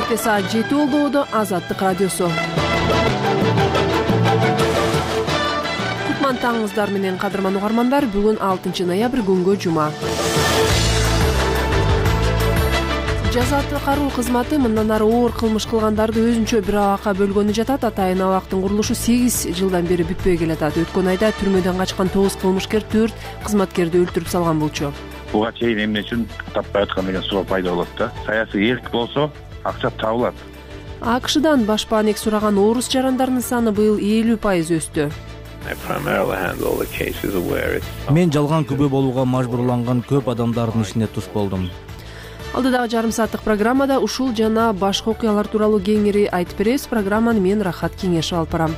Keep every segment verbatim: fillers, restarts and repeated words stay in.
Кечке саат жети болду. Азаттык радиосу. Кутман таңыңыздар менен, кадырман угармандар. Бүгүн алтынчы ноябрь, күнгө жума. Жаза аткаруу кызматы мындан ары оор кылмыш кылгандарды өзүнчө бир абакка бөлгөнү жатат. Атайын абактын курулушу сегиз жылдан бери бүтпөй келатат. Өткөн айда түрмөдөн качкан тогуз кылмышкер төрт кызматкерди өлтүрүп салган болчу. Буга чейин эмне үчүн таппай аткан деген суроо пайда болот да. Саясий эрк болсо акча табылат. АКШдан башпаанек сураган орус жарандарынын саны быйыл элүү пайыз өстү. Мен жалган күбө болууга мажбурланган көп адамдардын ишине туш болдум. Алдыдагы жарым сааттык программада ушул жана башка окуялар тууралуу кеңири айтып беребиз. Программаны мен Рахат Кеңешев алып барам.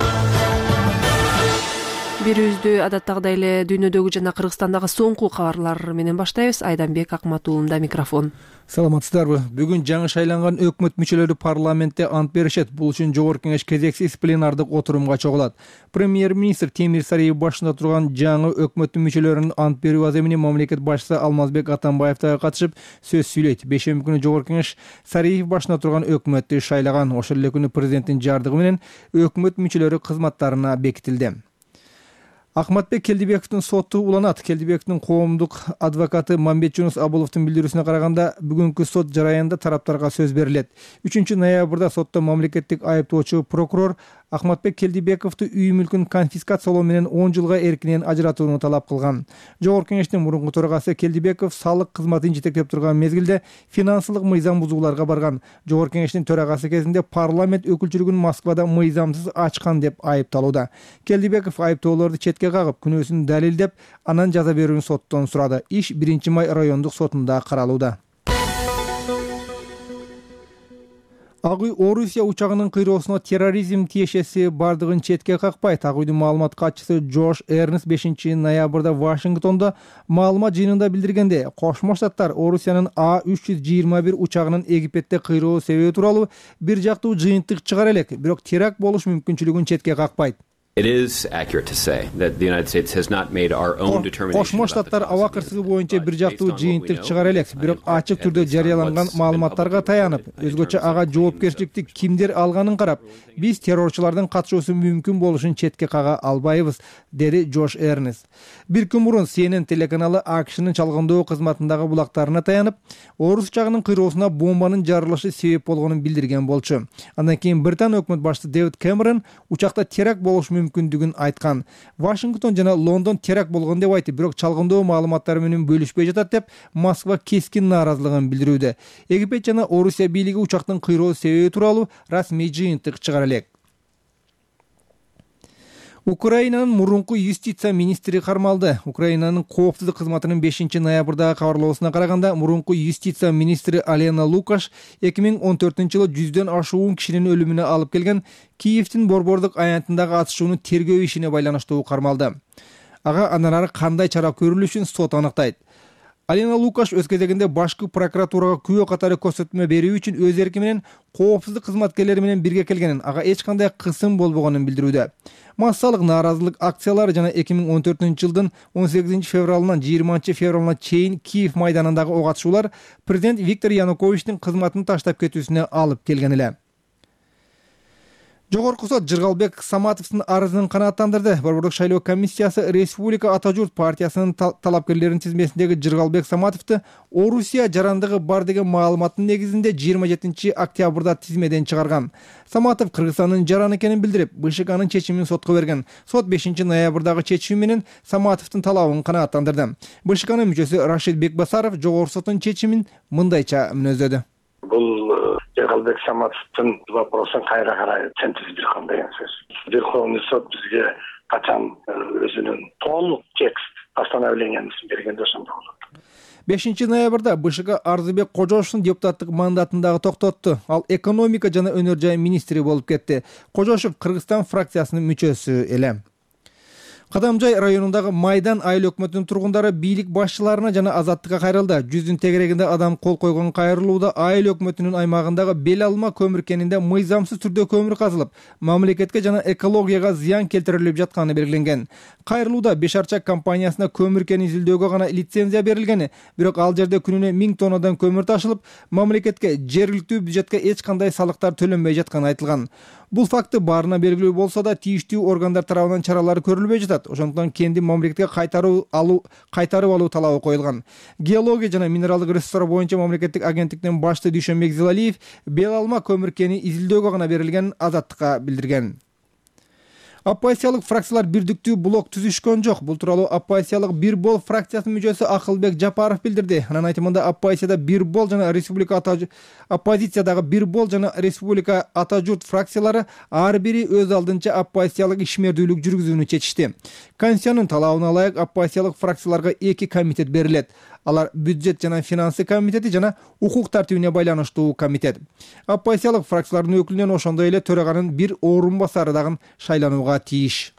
Бирибизди адаттагыдай эле дүйнөдөгү жана Кыргызстандагы соңку кабарлар менен баштайбыз. Айданбек Акматуулунда микрофон. Саламатсыздарбы? Бүгүн жаңы шайланган өкмөт мүчөлөрү парламентте ант беришет. Бул үчүн Жогорку Кеңеш кезексиз пленардык отурумга чогулат. Премьер-министр Темир Сариев башында турган жаңы өкмөттүн мүчөлөрүнүн ант берүү аземине мамлекет башчысы Алмазбек Атамбаев да катышып сөз сүйлөйт. Бешемби күнү Жогорку Кеңеш Сариев башында турган өкмөттү шайлаган. Ошол эле күнү президенттин жардыгы менен өкмөт мүчөлөрү кызматтарына бекитилди. Ахматбек Келдибековдун соту уланат. Келдибековдун коомдук адвокаты Мамбет Жунус Абуловдун билдирүүсүнө караганда, бүгүнкү сот жараянда тараптарга сөз берилет. үчүнчү ноябрда сотто мамлекеттик айыптоочу прокурор Ахматбек Келдибековду үй мүлкүн конфискациялоо менен он жылга эркинен ажыратууну талап кылган. Жогорку Кеңештин мурунку төрагасы Келдибеков салык кызматын жетектеп турган мезгилде финансылык мыйзам бузууларга барган. Жогорку Кеңештин төрагасы кезинде парламент өкүлчүлүгүн Москвада мыйзамсыз ачкан деп айыпталууда. Келдибеков айыптоолорду четке кагып, күнөөсүн далилдеп, анан жаза берүүнү соттон сурады. Иш биринчи май райондук сотунда каралууда. Ак үй Орусия учагынын кыйроосуна терроризм тиешеси бардыгын четке какпайт. Ак үйдүн маалымат катчысы Джош Эрнст бешинчи ноябрда Вашингтондо маалымат жыйынында билдиргенде, Кошмо Штаттар Орусиянын А үч жүз жыйырма бир учагынын Египетте кыйроо себеби тууралуу бир жактуу жыйынтык чыгара элек, бирок теракт болуш мүмкүнчүлүгүн четке какпайт. It is accurate to say that the United States has not made our own determination. Кошмо Штаттар аба кырсыгы боюнча бир жактуу жыйынтык чыгара элек, бирок ачык түрдө жарыяланган маалыматтарга таянып, өзгөчө ага жоопкерчиликти кимдер алганын карап, биз террорчулардын катышуусу мүмкүн болушун четке кага албайбыз, деди Джош Эрнст. Бир күн мурун Си Эн Эн телеканалы АКШнын чалгындоо кызматындагы булактарына таянып, орус учагынын кыйроосуна бомбанын жарылышы себеп болгонун билдирген болчу. Андан кийин Британ өкмөт башчысы Дэвид Кэмерон учакта теракт болуш мүмкүндүгүн айткан. Вашингтон жана Лондон теракт болгон деп айтты, бирок чалгындоо маалыматтары менен бөлүшпөй жатат деп Москва кескин нааразылыгын билдирүүдө. Египет жана Орусия бийлиги учактын кыйроо себеби тууралуу расмий жыйынтык чыгара элек. Украинанын мурунку юстиция министри кармалды. Украинанын коопсуздук кызматынын бешинчи ноябрдагы кабарлоосуна караганда, мурунку юстиция министри Алена Лукаш эки миң он төртүнчү жылы жүздөн ашуун кишинин өлүмүнө алып келген Киевдин борбордук аянтындагы атышууну тергөө ишине байланыштуу кармалды. Ага андан ары кандай чара көрүлүшүн сот аныктайт. Алена Лукаш өз кезегинде башкы прокуратурага күбө катары көрсөтмө берүү үчүн өз эрки менен коопсуздук кызматкерлери менен бирге келгенин, ага эч кандай кысым болбогонун билдирүүдө. Массалык нааразылык акциялары жана эки миң он төртүнчү жылдын он сегизинчи февралынан жыйырманчы февралына чейин Киев майданындагы ок атышуулар президент Виктор Януковичтин кызматын таштап кетүүсүнө алып келген эле. Жогорку сот Жыргалбек Саматовдун арызын канааттандырды. Борбордук шайлоо комиссиясы Республика Ата журт партиясынын талапкерлеринин тизмесиндеги Жыргалбек Саматовду Орусия жарандыгы бар деген маалыматтын негизинде жыйырма жетинчи октябрда тизмеден чыгарган. Саматов Кыргызстандын жараны экенин билдирип, БШКнын чечимин сотко берген. Сот бешинчи ноябрдагы чечими менен Саматовдун талабын канааттандырды. БШКнын мүчөсү Рашид Бекбасаров жогорку соттун чечимин мындайча мүнөздөдү. Бул Жыргалбек Саматовдун вопросун кайра карай синтездирген деген сөз. Верховный суд бизге качан өзүнүн толук текст постановлениясын бергенде ошондо болот. бешинчи ноябрда БШК Арзыбек Кожошовдун депутаттык мандатындагы токтотту. Ал экономика жана өнөр жай министри болуп кетти. Кожошов Кыргызстан фракциясынын мүчөсү эле. Кадамжай районундагы Майдан айыл өкмөтүнүн тургундары бийлик башчыларына жана Азаттыкка кайрылды. Жүздүн тегерегинде адам кол койгон кайрылууда айыл өкмөтүнүн аймагындагы бел алма көмүр кенинде мыйзамсыз түрдө көмүр казылып, мамлекетке жана экологияга зыян келтирилип жатканы белгиленген. Кайрылууда Беш Арча компаниясына көмүр кенин изилдөөгө гана лицензия берилген, бирок ал жерде күнүнө миң тоннадан көмүр ташылып, мамлекетке, жергиликтүү бюджетке эч кандай салыктар төлөнбөй жатканы айтылган. Бул факты баарына белгилүү болсо да, тийиштүү органдар тарабынан чаралар көрүлбөй жатат. Ошондуктан кенди мамлекетке кайтаруу алуу кайтарып алуу талабы коюлган. Геология жана минералдык ресурстар боюнча мамлекеттик агенттиктин башчысы Дүйшөнбек Зилалиев бел алма көмүр кени изилдөөгө гана берилген Азаттыкка билдирген. Оппозициялык фракциялар бирдиктүү блок түзүшкөн жок. Бул тууралуу оппозициялык Бир бол фракциясынын мүчөсү Акылбек Жапаров билдирди. Анын айтымында оппозицияда Бир бол жана Республика ата оппозициядагы Бир бол жана Республика ата журт фракциялары ар бири өз алдынча оппозициялык ишмердүүлүк жүргүзүүнү чечишти. Конституциянын талабына ылайык оппозициялык фракцияларга эки комитет берилет. Алар бюджет жана финансы комитети жана укук тартибине байланыштуу комитет. Оппозициялык фракциялардын өкүлүнөн ошондой эле төраганын бир орун басары дагы шайланууга тийиш.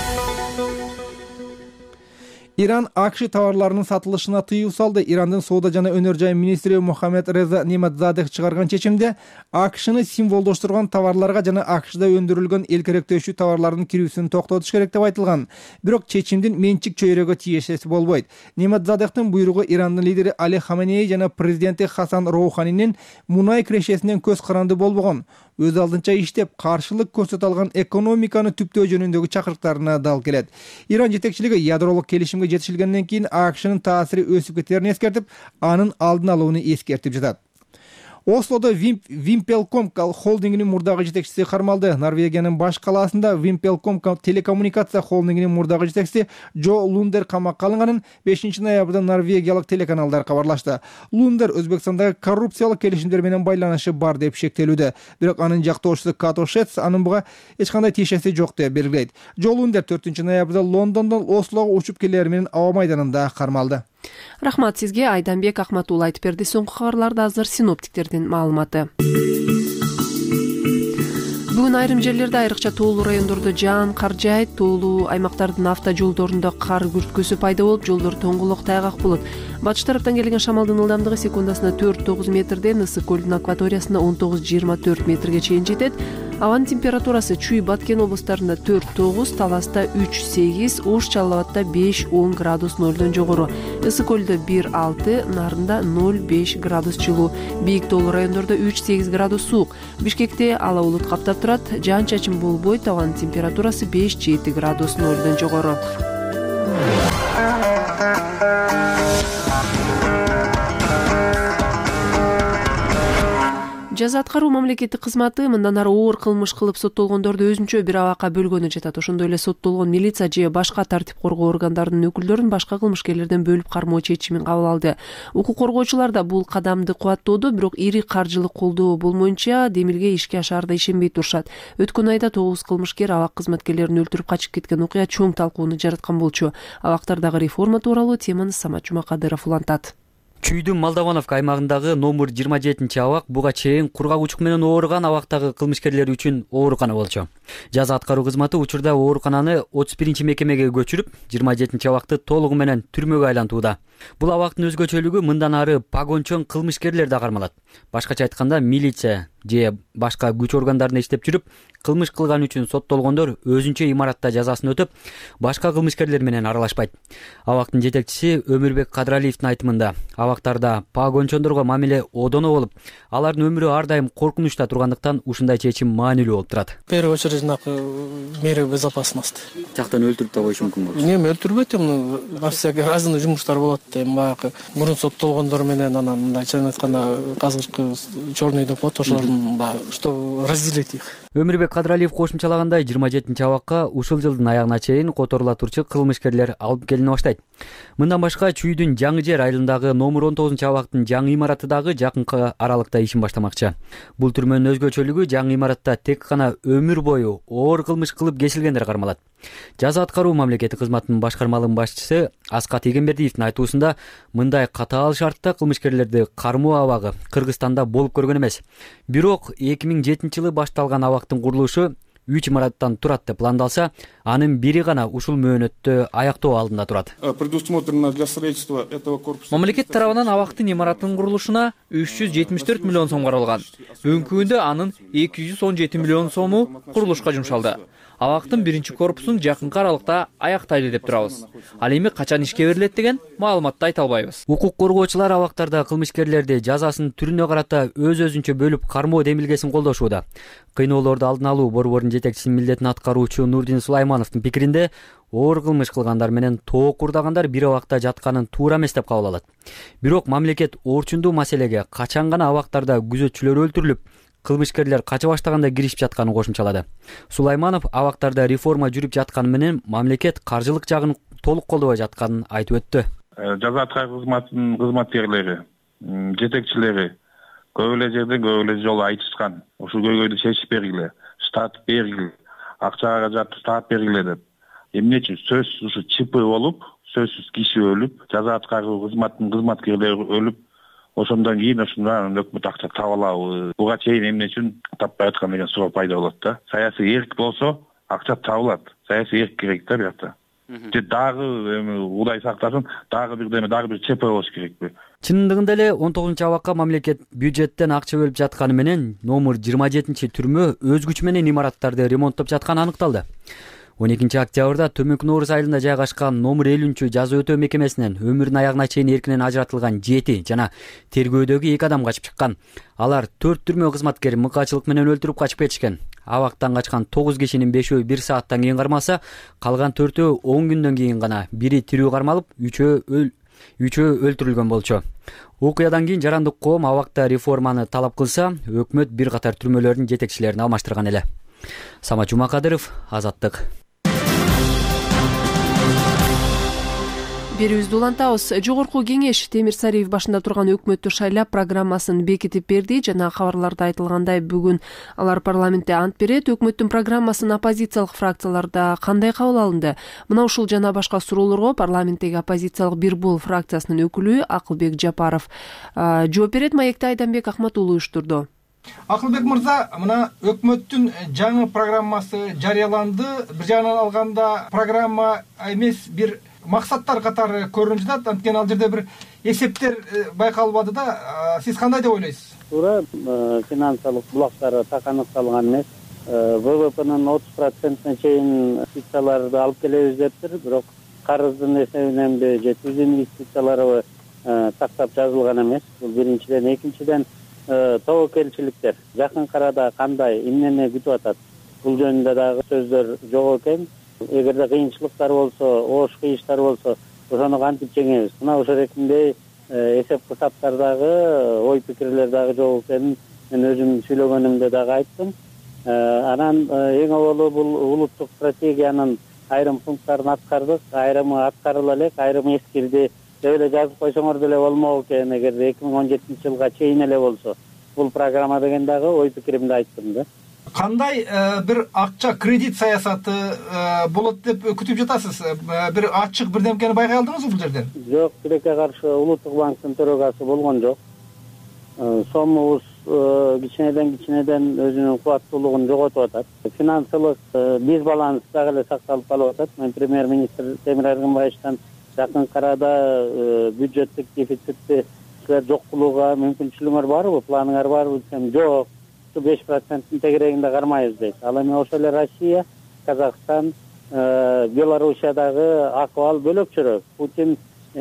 Иран АКШ товарларынын сатылышына тыюу салды. Ирандын соода жана өнөр жай министри Мухаммед Реза Нематзадех чыгарган чечимде АКШны символдоштурган товарларга жана АКШда өндүрүлгөн эл керектөөчү товарлардын кирүүсүн токтотуш керек деп айтылган. Бирок чечимдин менчик чөйрөгө тиешеси болбойт. Нематзадехтин буйругу Ирандын лидери Али Хаменеи жана президенти Хасан Роуханинин мунай кирешесинен көз каранды болбогон. Өз алдынча иштеп, каршылык көрсөтө алган экономиканы түптөө жөнүндөгү чакырыктарына дал келет. Иран жетекчилиги ядролук келишимге жетишилгенден кийин АКШнын таасири өсүп кетерин эскертип, анын алдын алууну эскертип жатат. Ослодо Вимпелком холдингинин мурдагы жетекчиси кармалды. Норвегиянын баш калаасында Вимпелком телекоммуникация холдингинин мурдагы жетекчиси Джо Лундер камакка алынганын бешинчи ноябрда норвегиялык телеканалдар кабарлашты. Лундер Өзбекстандагы коррупциялык келишимдер менен байланышы бар деп шектелүүдө. Бирок анын жактоочусу Като Шец анын буга эч кандай тиешеси жок деп белгилейт. Джо Лундер төртүнчү ноябрда Лондондон Ослого учуп келери менен аба майданында кармалды. Рахмат сизге, Айданбек Акматулла айтып берди. Соңку кабарларда азыр синоптиктердин маалыматы. Бүгүн айрым жерлерде айрыкча тоолуу райондордо жаан кар жаайт. Тоолуу аймактардын авто жолдорунда кар күрткөсү пайда болуп, жолдор тоңголок тайгак болот. Батыш тараптан келген шамалдын ылдамдыгы секундасына төрт тогуз метрден Ысык көлдүн акваториясында он тогуз жыйырма төрт метрге чейин жетет. Абанын температурасы Чүй Баткен облустарында төрт тогуз, Таласта үч сегиз, Ош Жалал Абадта беш он градус нолдон жогору. Ысык көлдө бир алты, Нарында ноль беш градус жылуу. Бийик тоолуу райондордо үч сегиз градус суук. Бишкекте ала булут каптап турат, жаан-чачын болбойт, абанын температурасы беш жети градус нолдон жогору. Жаза аткаруу мамлекеттик кызматы мындан ары оор кылмыш кылып соттолгондорду өзүнчө бир абакка бөлгөнү жатат. Ошондой эле соттолгон милиция же башка тартип коргоо органдарынын өкүлдөрүн башка кылмышкерлерден бөлүп кармоо чечимин кабыл алды. Укук коргоочулар да бул кадамды кубаттоодо, бирок ири каржылык колдоо болмоюнча демилге ишке ашаарда ишенбей турушат. Өткөн айда тогуз кылмышкер абак кызматкерлерин өлтүрүп качып кеткен окуя чоң талкууну жараткан болчу. Абактардагы реформа тууралуу теманы Самат Жумакадыров улантат. Чүйдүн Молдовановка аймагындагы номер жыйырма жетинчи абак буга чейин кургак учук менен ооруган абактагы кылмышкерлер үчүн оорукана болчу. Жаза аткаруу кызматы учурда оорукананы отуз биринчи мекемеге көчүрүп, жыйырма жетинчи абакты толугу менен түрмөгө айлантууда. Бул абактын өзгөчөлүгү мындан ары погончон кылмышкерлер да кармалат. Башкача айтканда, милиция же башка күч органдарында иштеп жүрүп, кылмыш кылган үчүн соттолгондор өзүнчө имаратта жазасын өтөп, башка кылмышкерлер менен аралашпайт. Абактын жетекчиси Өмүрбек Кадралиевдин айтымында, абактарда погончондорго мамиле одоно болуп, алардын өмүрү ар дайым коркунучта тургандыктан ушундай чечим маанилүү болуп турат. В первую очередь меры безопасности. Жактан өлтүрүп да коюшу мүмкүн болот. Эми өлтүрбөйт, эми всякий разный жумуштар болот. Эми баягы мурун соттолгондор менен анан мындайча айтканда азыркы черный деп коет, ошолордун баягы что разделить их. Өмүрбек Кадралиев кошумчалагандай, жыйырма жетинчи абакка ушул жылдын аягына чейин которула турчу кылмышкерлер алып келине баштайт. Мындан башка Чүйдүн Жаңы Жер айылындагы номер он тогузунчу абактын жаңы имараты дагы жакынкы аралыкта ишин баштамакчы. Бул түрмөнүн өзгөчөлүгү жаңы имаратта тек гана өмүр бою оор кылмыш кылып кесилгендер кармалат. Жаза аткаруу мамлекеттик кызматынын башкармалыгынын башчысы Аскат Эгембердиевдин айтуусунда, мындай катаал шартта кылмышкерлерди кармоо абагы Кыргызстанда болуп көргөн эмес. Бирок эки миң жетинчи жылы башталган абактын курулушу үч имараттан турат деп пландалса, анын бири гана ушул мөөнөттө аяктоо алдында турат. Предусмотрено для строительства этого корпуса. Мамлекет тарабынан абактын имараттын курулушуна үч жүз жетимиш төрт миллион сом каралган. Бүгүнкү күндө анын эки жүз он жети миллион сому курулушка жумшалды. Абактын биринчи корпусун жакынкы аралыкта аяктайлы деп турабыз. Ал эми качан ишке берилет деген маалыматты айта албайбыз. Укук коргоочулар абактарда кылмышкерлерди жазасын түрүнө карата өз-өзүнчө бөлүп кармоо демилгесин колдошууда. Кыйноолорду алдын алуу борборунун жетекчисинин милдетин аткаруучу Нурдин Сулаймановдун пикиринде, оор кылмыш кылгандар менен тоок курдагандар бир абакта жатканын туура эмес деп кабыл алат. Бирок мамлекет орчундуу маселеге качан гана абактарда күзөтчүлөр өлтүрүлүп, кылмышкерлер кача баштаганда киришип жатканын кошумчалады. Сулайманов абактарда реформа жүрүп жатканы менен мамлекет каржылык жагын толук колдобой жатканын айтып өттү. Жаза аткаруу кызматынын кызматкерлери, жетекчилери көп эле жерде көп эле жолу айтышкан. Ушул көйгөйдү чечип бергиле, штат бергиле, акчага жатып штат бергиле деп. Эмне үчүн сөзсүз ушу ЧП болуп, сөзсүз киши өлүп, жаза аткаруу кызматынын кызматкерлери өлүп, ошондон кийин ушундан өкмөт акча таба алабы? Буга чейин эмне үчүн таппай аткан деген суроо пайда болот да. Саясий эрк болсо, акча табылат. Саясий эрк керек да биякта. Же дагы эми Кудай сактасын, дагы бирдеме, дагы бир ЧП болуш керекпи? Чындыгында эле он тогузунчу абакка мамлекет бюджеттен акча бөлүп жатканы менен номер жыйырма жетинчи түрмө өз күчү менен имараттарды ремонттоп жатканы аныкталды. он экинчи октябрда Төмөнкү Нооруз айылында жайгашкан номер элүүнчү жаза өтөө мекемесинен өмүрүнүн аягына чейин эркинен ажыратылган жети жана тергөөдөгү эки адам качып чыккан. Алар төрт түрмө кызматкерин мыкаачылык менен өлтүрүп качып кетишкен. Абактан качкан тогуз кишинин бешөө бир сааттан кийин кармалса, калган төртөө он күндөн кийин гана, бири тирүү кармалып, үчөө өл үчөө өлтүрүлгөн болчу. Окуядан кийин жарандык коом абакта реформаны талап кылса, өкмөт бир катар түрмөлөрдүн жетекчилерин алмаштырган эле. Самат Жумакадыров, Азаттык. Берүүбүздү улантабыз. Жогорку кеңеш Темир Сариев башында турган өкмөттү шайлап программасын бекитип берди. Жана кабарларда айтылгандай, бүгүн алар парламентте ант берет. Өкмөттүн программасын оппозициялык фракцияларда кандай кабыл алынды? Мына ушул жана башка суроолорго парламенттеги оппозициялык Бир Бул фракциясынын өкүлү Акылбек Жапаров жооп берет. Маекти Айданбек Ахмат уулу уюштурду. Акылбек мырза, мына өкмөттүн жаңы программасы жарыяланды. Бир жагынан алганда программа эмес, бир максаттар катары көрүнүп жатат. Анткени ал жерде бир эсептер байкалбады да. Сиз кандай деп ойлойсуз? Туура, финансылык булактары так аныкталган эмес. ВВПнын отуз процентине чейин инвестицияларды алып келебиз дептир, бирок карыздын эсебиненби же түз инвестициялары тактап жазылган эмес. Бул биринчиден, экинчиден тобокелчиликтер жакын арада кандай, эмнени күтүп атат? Бул жөнүндө дагы сөздөр жок экен. Эгерде кыйынчылыктар болсо, оош кыйыштар болсо, ошону кантип жеңебиз? Мына ошол ретинде эсеп кытаптар дагы, ой пикирлер дагы жок экенин мен өзүм сүйлөгөнүмдө дагы айттым. Анан эң аввалы бул улуттук стратегиянын айрым пункттарын аткардык, айрымы аткарыла элек, айрымы эскирди деп эле жазып койсоңор деле болмок экен. Эгер эки миң он жетинчи жылга чейин эле болсо, бул программа деген дагы ой пикиримди айттым да. Кандай бир акча кредит саясаты болот деп күтүп жатасыз? Бир ачык бирдемкени байкай алдыңызбы бул жерден? Жок, тилекке каршы улуттук банктын төрөгасы болгон жок. Сомубуз кичинеден кичинеден өзүнүн кубаттуулугун жоготуп атат. Финансылык дисбаланс дагы эле сакталып калып атат. Мен премьер-министр Темир Эргенбаевичтен жакын арада бюджеттик дефицитти силер жок кылууга мүмкүнчүлүгүңөр барбы, планыңар барбы десем, жок. беш проценттин тегерегинде кармайбыз дейт. Ал эми ошол эле Россия, Казакстан, Белоруссиядагы акыбал бөлөкчөрөөк. Путин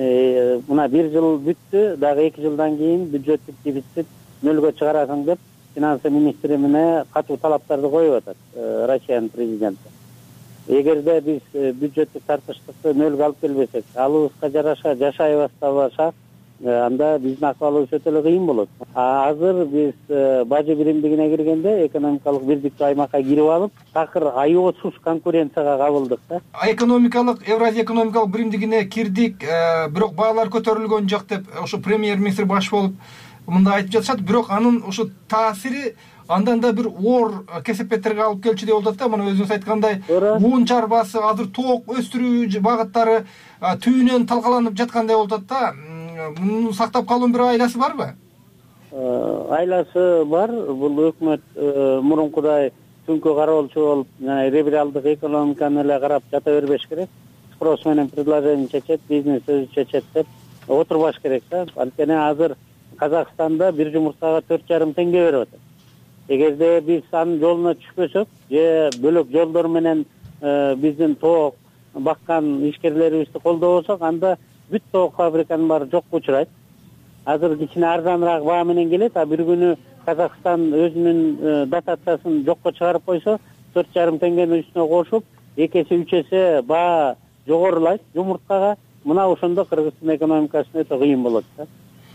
мына бир жыл бүттү, дагы эки жылдан кийин бюджеттик дефицит нөлгө чыгарасың деп финанс министрине катуу талаптарды коюп атат Россиянын президенти. Эгерде биз бюджеттик тартыштыкты нөлгө алып келбесек, алыбызга жараша жашай баштабасак, анда биздин акыбалыбыз өтө эле кыйын болот. Азыр биз бажы биримдигине киргенде экономикалык бирдиктүү аймакка кирип алып, такыр аеосуз конкуренцияга кабылдык да. Экономикалык Евразия экономикалык биримдигине кирдик, бирок баалар көтөрүлгөн жок деп ошо премьер-министр баш болуп мында айтып жатышат. Бирок анын ошо таасири андан да бир оор кесепеттерге алып келчү деп болот да. Мына өзүңүз айткандай, уун чарбасы, азыр тоок өстүрүү багыттары түбүнөн талкаланып жаткандай болот да. Муну сактап калуунун бир айласы барбы? Айласы бар. Бул өкмөт мурункудай күнгө кароолчу болуп либералдык экономиканы эле карап жата бербеш керек. Спрос менен предложение чечет, бизнес өзү чечет деп отурбаш керек да. Анткени азыр Казакстанда бир жумуртага төрт жарым теңге берип атат. Эгерде биз анын жолуна түшпөсөк, же бөлөк жолдор менен биздин тоок баккан ишкерлерибизди колдобосок, анда бүт тоок фабриканын баары жокко учурайт. Азыр кичине арзаныраак баа менен келет, а бир күнү Казакстан өзүнүн дотациясын жокко чыгарып койсо, төрт жарым теңгенин үстүнө кошуп, эки эсе үч эсе баа жогорулайт жумурткага. Мына ошондо Кыргызстан экономикасына өтө кыйын болот да.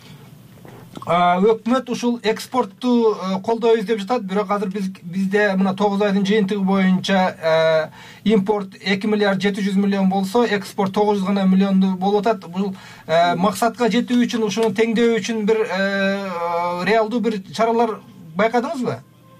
Өкмөт ушул экспортту колдойбуз деп жатат, бирок азыр биз бизде мына тогуз айдын жыйынтыгы боюнча импорт эки миллиард жети жүз миллион болсо, экспорт тогуз жүз гана миллионду болуп атат. Бул максатка жетүү үчүн, ушуну теңдөө үчүн бир реалдуу бир чаралар байкадыңызбы?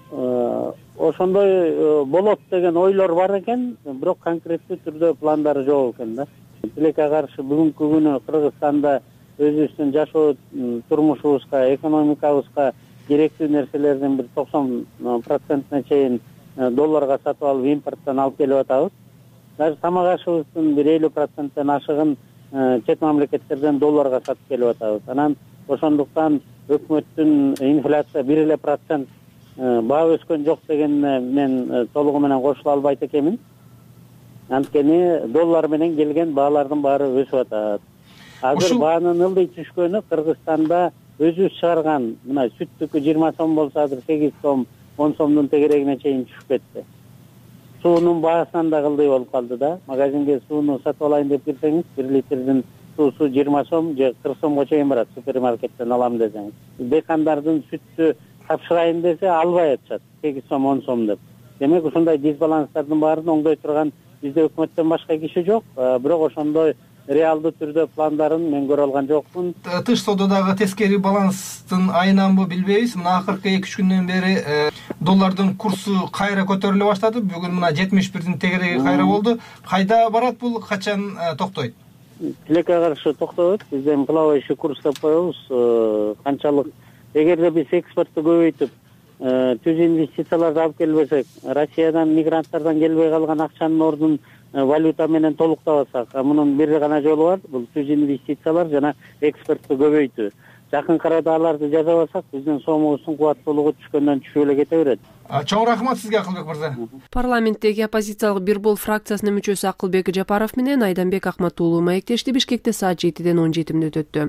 Ошондой болот деген ойлор бар экен, бирок конкреттүү түрдө пландары жок экен да. Тилекке каршы бүгүнкү күнү Кыргызстанда өзүбүздүн жашоо турмушубузга, экономикабызга керектүү нерселердин бир токсон процентине чейин долларга сатып алып, импорттон алып келип атабыз. Даже тамак ашыбыздын бир элүү проценттен ашыгын чет мамлекеттерден долларга сатып келип атабыз. Анан ошондуктан өкмөттүн инфляция бир эле процент баа өскөн жок дегенине мен толугу менен кошула албайт экенмин. Анткени доллар менен келген баалардын баары өсүп атат. Азыр баанын ылдый түшкөнү Кыргызстанда өзүбүз чыгарган мына сүттүкү жыйырма сом болсо, азыр сегиз сом, он сомдун тегерегине чейин түшүп кетти. Суунун баасынан да ылдый болуп калды да. Магазинге сууну сатып алайын деп кирсеңиз, бир литрдин суусу жыйырма сом же кырк сомго чейин барат супермаркеттен алам десеңиз. Дыйкандардын сүттү тапшырайын десе албай атышат, сегиз сом, он сом деп. Демек ушундай дисбаланстардын баарын оңдой турган бизде өкмөттөн башка киши жок, бирок ошондой реалдуу түрдө пландарын мен көрө алган жокмун. Тыш соододагы тескери баланстын айынан билбейбиз. Мына акыркы эки үч күндөн бери доллардын курсу кайра көтөрүлө баштады. Бүгүн мына жетимиш бирдин тегереги кайра болду. Кайда барат бул, качан токтойт? Тилекке каршы токтобойт. Бизден плавающий курс деп коебуз. Канчалык эгерде биз экспортту көбөйтүп, түз инвестицияларды алып келбесек, Россиядан, мигранттардан келбей калган акчанын ордун валюта менен толуктабасак, мунун бир гана жолу бар, бул түз инвестициялар жана экспортту көбөйтүү. Жакын арада аларды жасабасак, биздин сомубуздун кубаттуулугу түшкөндөн түшүп эле кете берет. Чоң рахмат сизге, Акылбек мырза. Парламенттеги оппозициялык Бир бол фракциясынын мүчөсү Акылбек Жапаров менен Айданбек Акматуулу маектешти. Бишкекте саат жетиден он жети мүнөт өттү.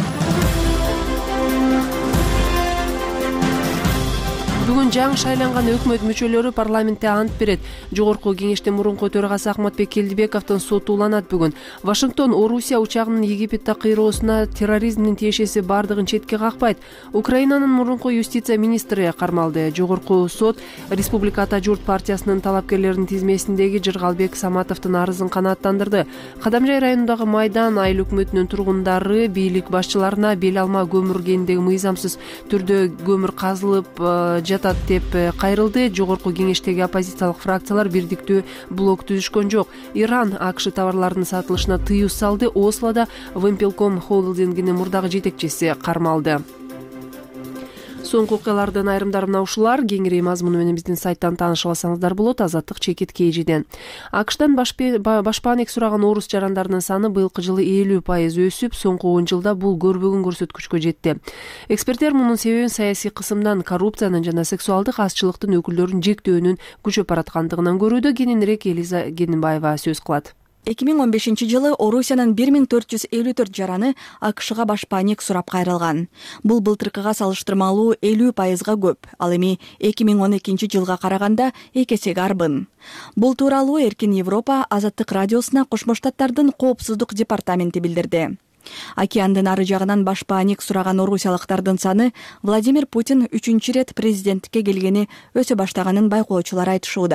Бүгүн жаңы шайланган өкмөт мүчөлөрү парламентте ант берет. Жогорку кеңештин мурунку төрагасы Ахматбек Келдибековдун соту уланат бүгүн. Вашингтон Орусия учагынын Египетте кыйроосуна терроризмдин тиешеси бардыгын четке какпайт. Украинанын мурунку юстиция министри кармалды. Жогорку сот Республика Ата журт партиясынын талапкерлеринин тизмесиндеги Жыргалбек Саматовдун арызын канааттандырды. Кадамжай районундагы Майдан айыл өкмөтүнүн тургундары бийлик башчыларына бел алма көмүр кендеги мыйзамсыз түрдө көмүр казылып жатат деп кайрылды. Жогорку кеңештеги оппозициялык фракциялар бирдиктүү блок түзүшкөн жок. Иран АКШ товарларынын сатылышына тыюу салды. Ослода Вимпелком холдингинин мурдагы жетекчиси кармалды. Соңку окуялардын айрымдары мына ушулар. Кеңири мазмуну менен биздин сайттан таанышып алсаңыздар болот. Азаттык чекит кейжиден. АКШтан башпаанек сураган орус жарандарынын саны быйылкы жылы элүү пайыз өсүп, соңку он жылда бул көрбөгөн көрсөткүчкө жетти. Эксперттер мунун себебин саясий кысымдан, коррупциянын жана сексуалдык азчылыктын өкүлдөрүн жектөөнүн күчөп бараткандыгынан көрүүдө. Кененирээк Элиза Генинбаева сөз кылат. эки миң он бешинчи жылы Орусиянын бир миң төрт жүз элүү төрт жараны АКШга башпаанек сурап кайрылган. Бул былтыркыга салыштырмалуу элүү пайызга көп. Ал эми эки миң он экинчи жылга караганда эки эсеге арбын. Бул тууралуу Эркин Европа Азаттык радиосуна Кошмо Штаттардын коопсуздук департаменти билдирди. Океандын ары жагынан башпаанек сураган орусиялыктардын саны Владимир Путин үчүнчү ирет президенттикке келгени өсө баштаганын байкоочулар айтышууда.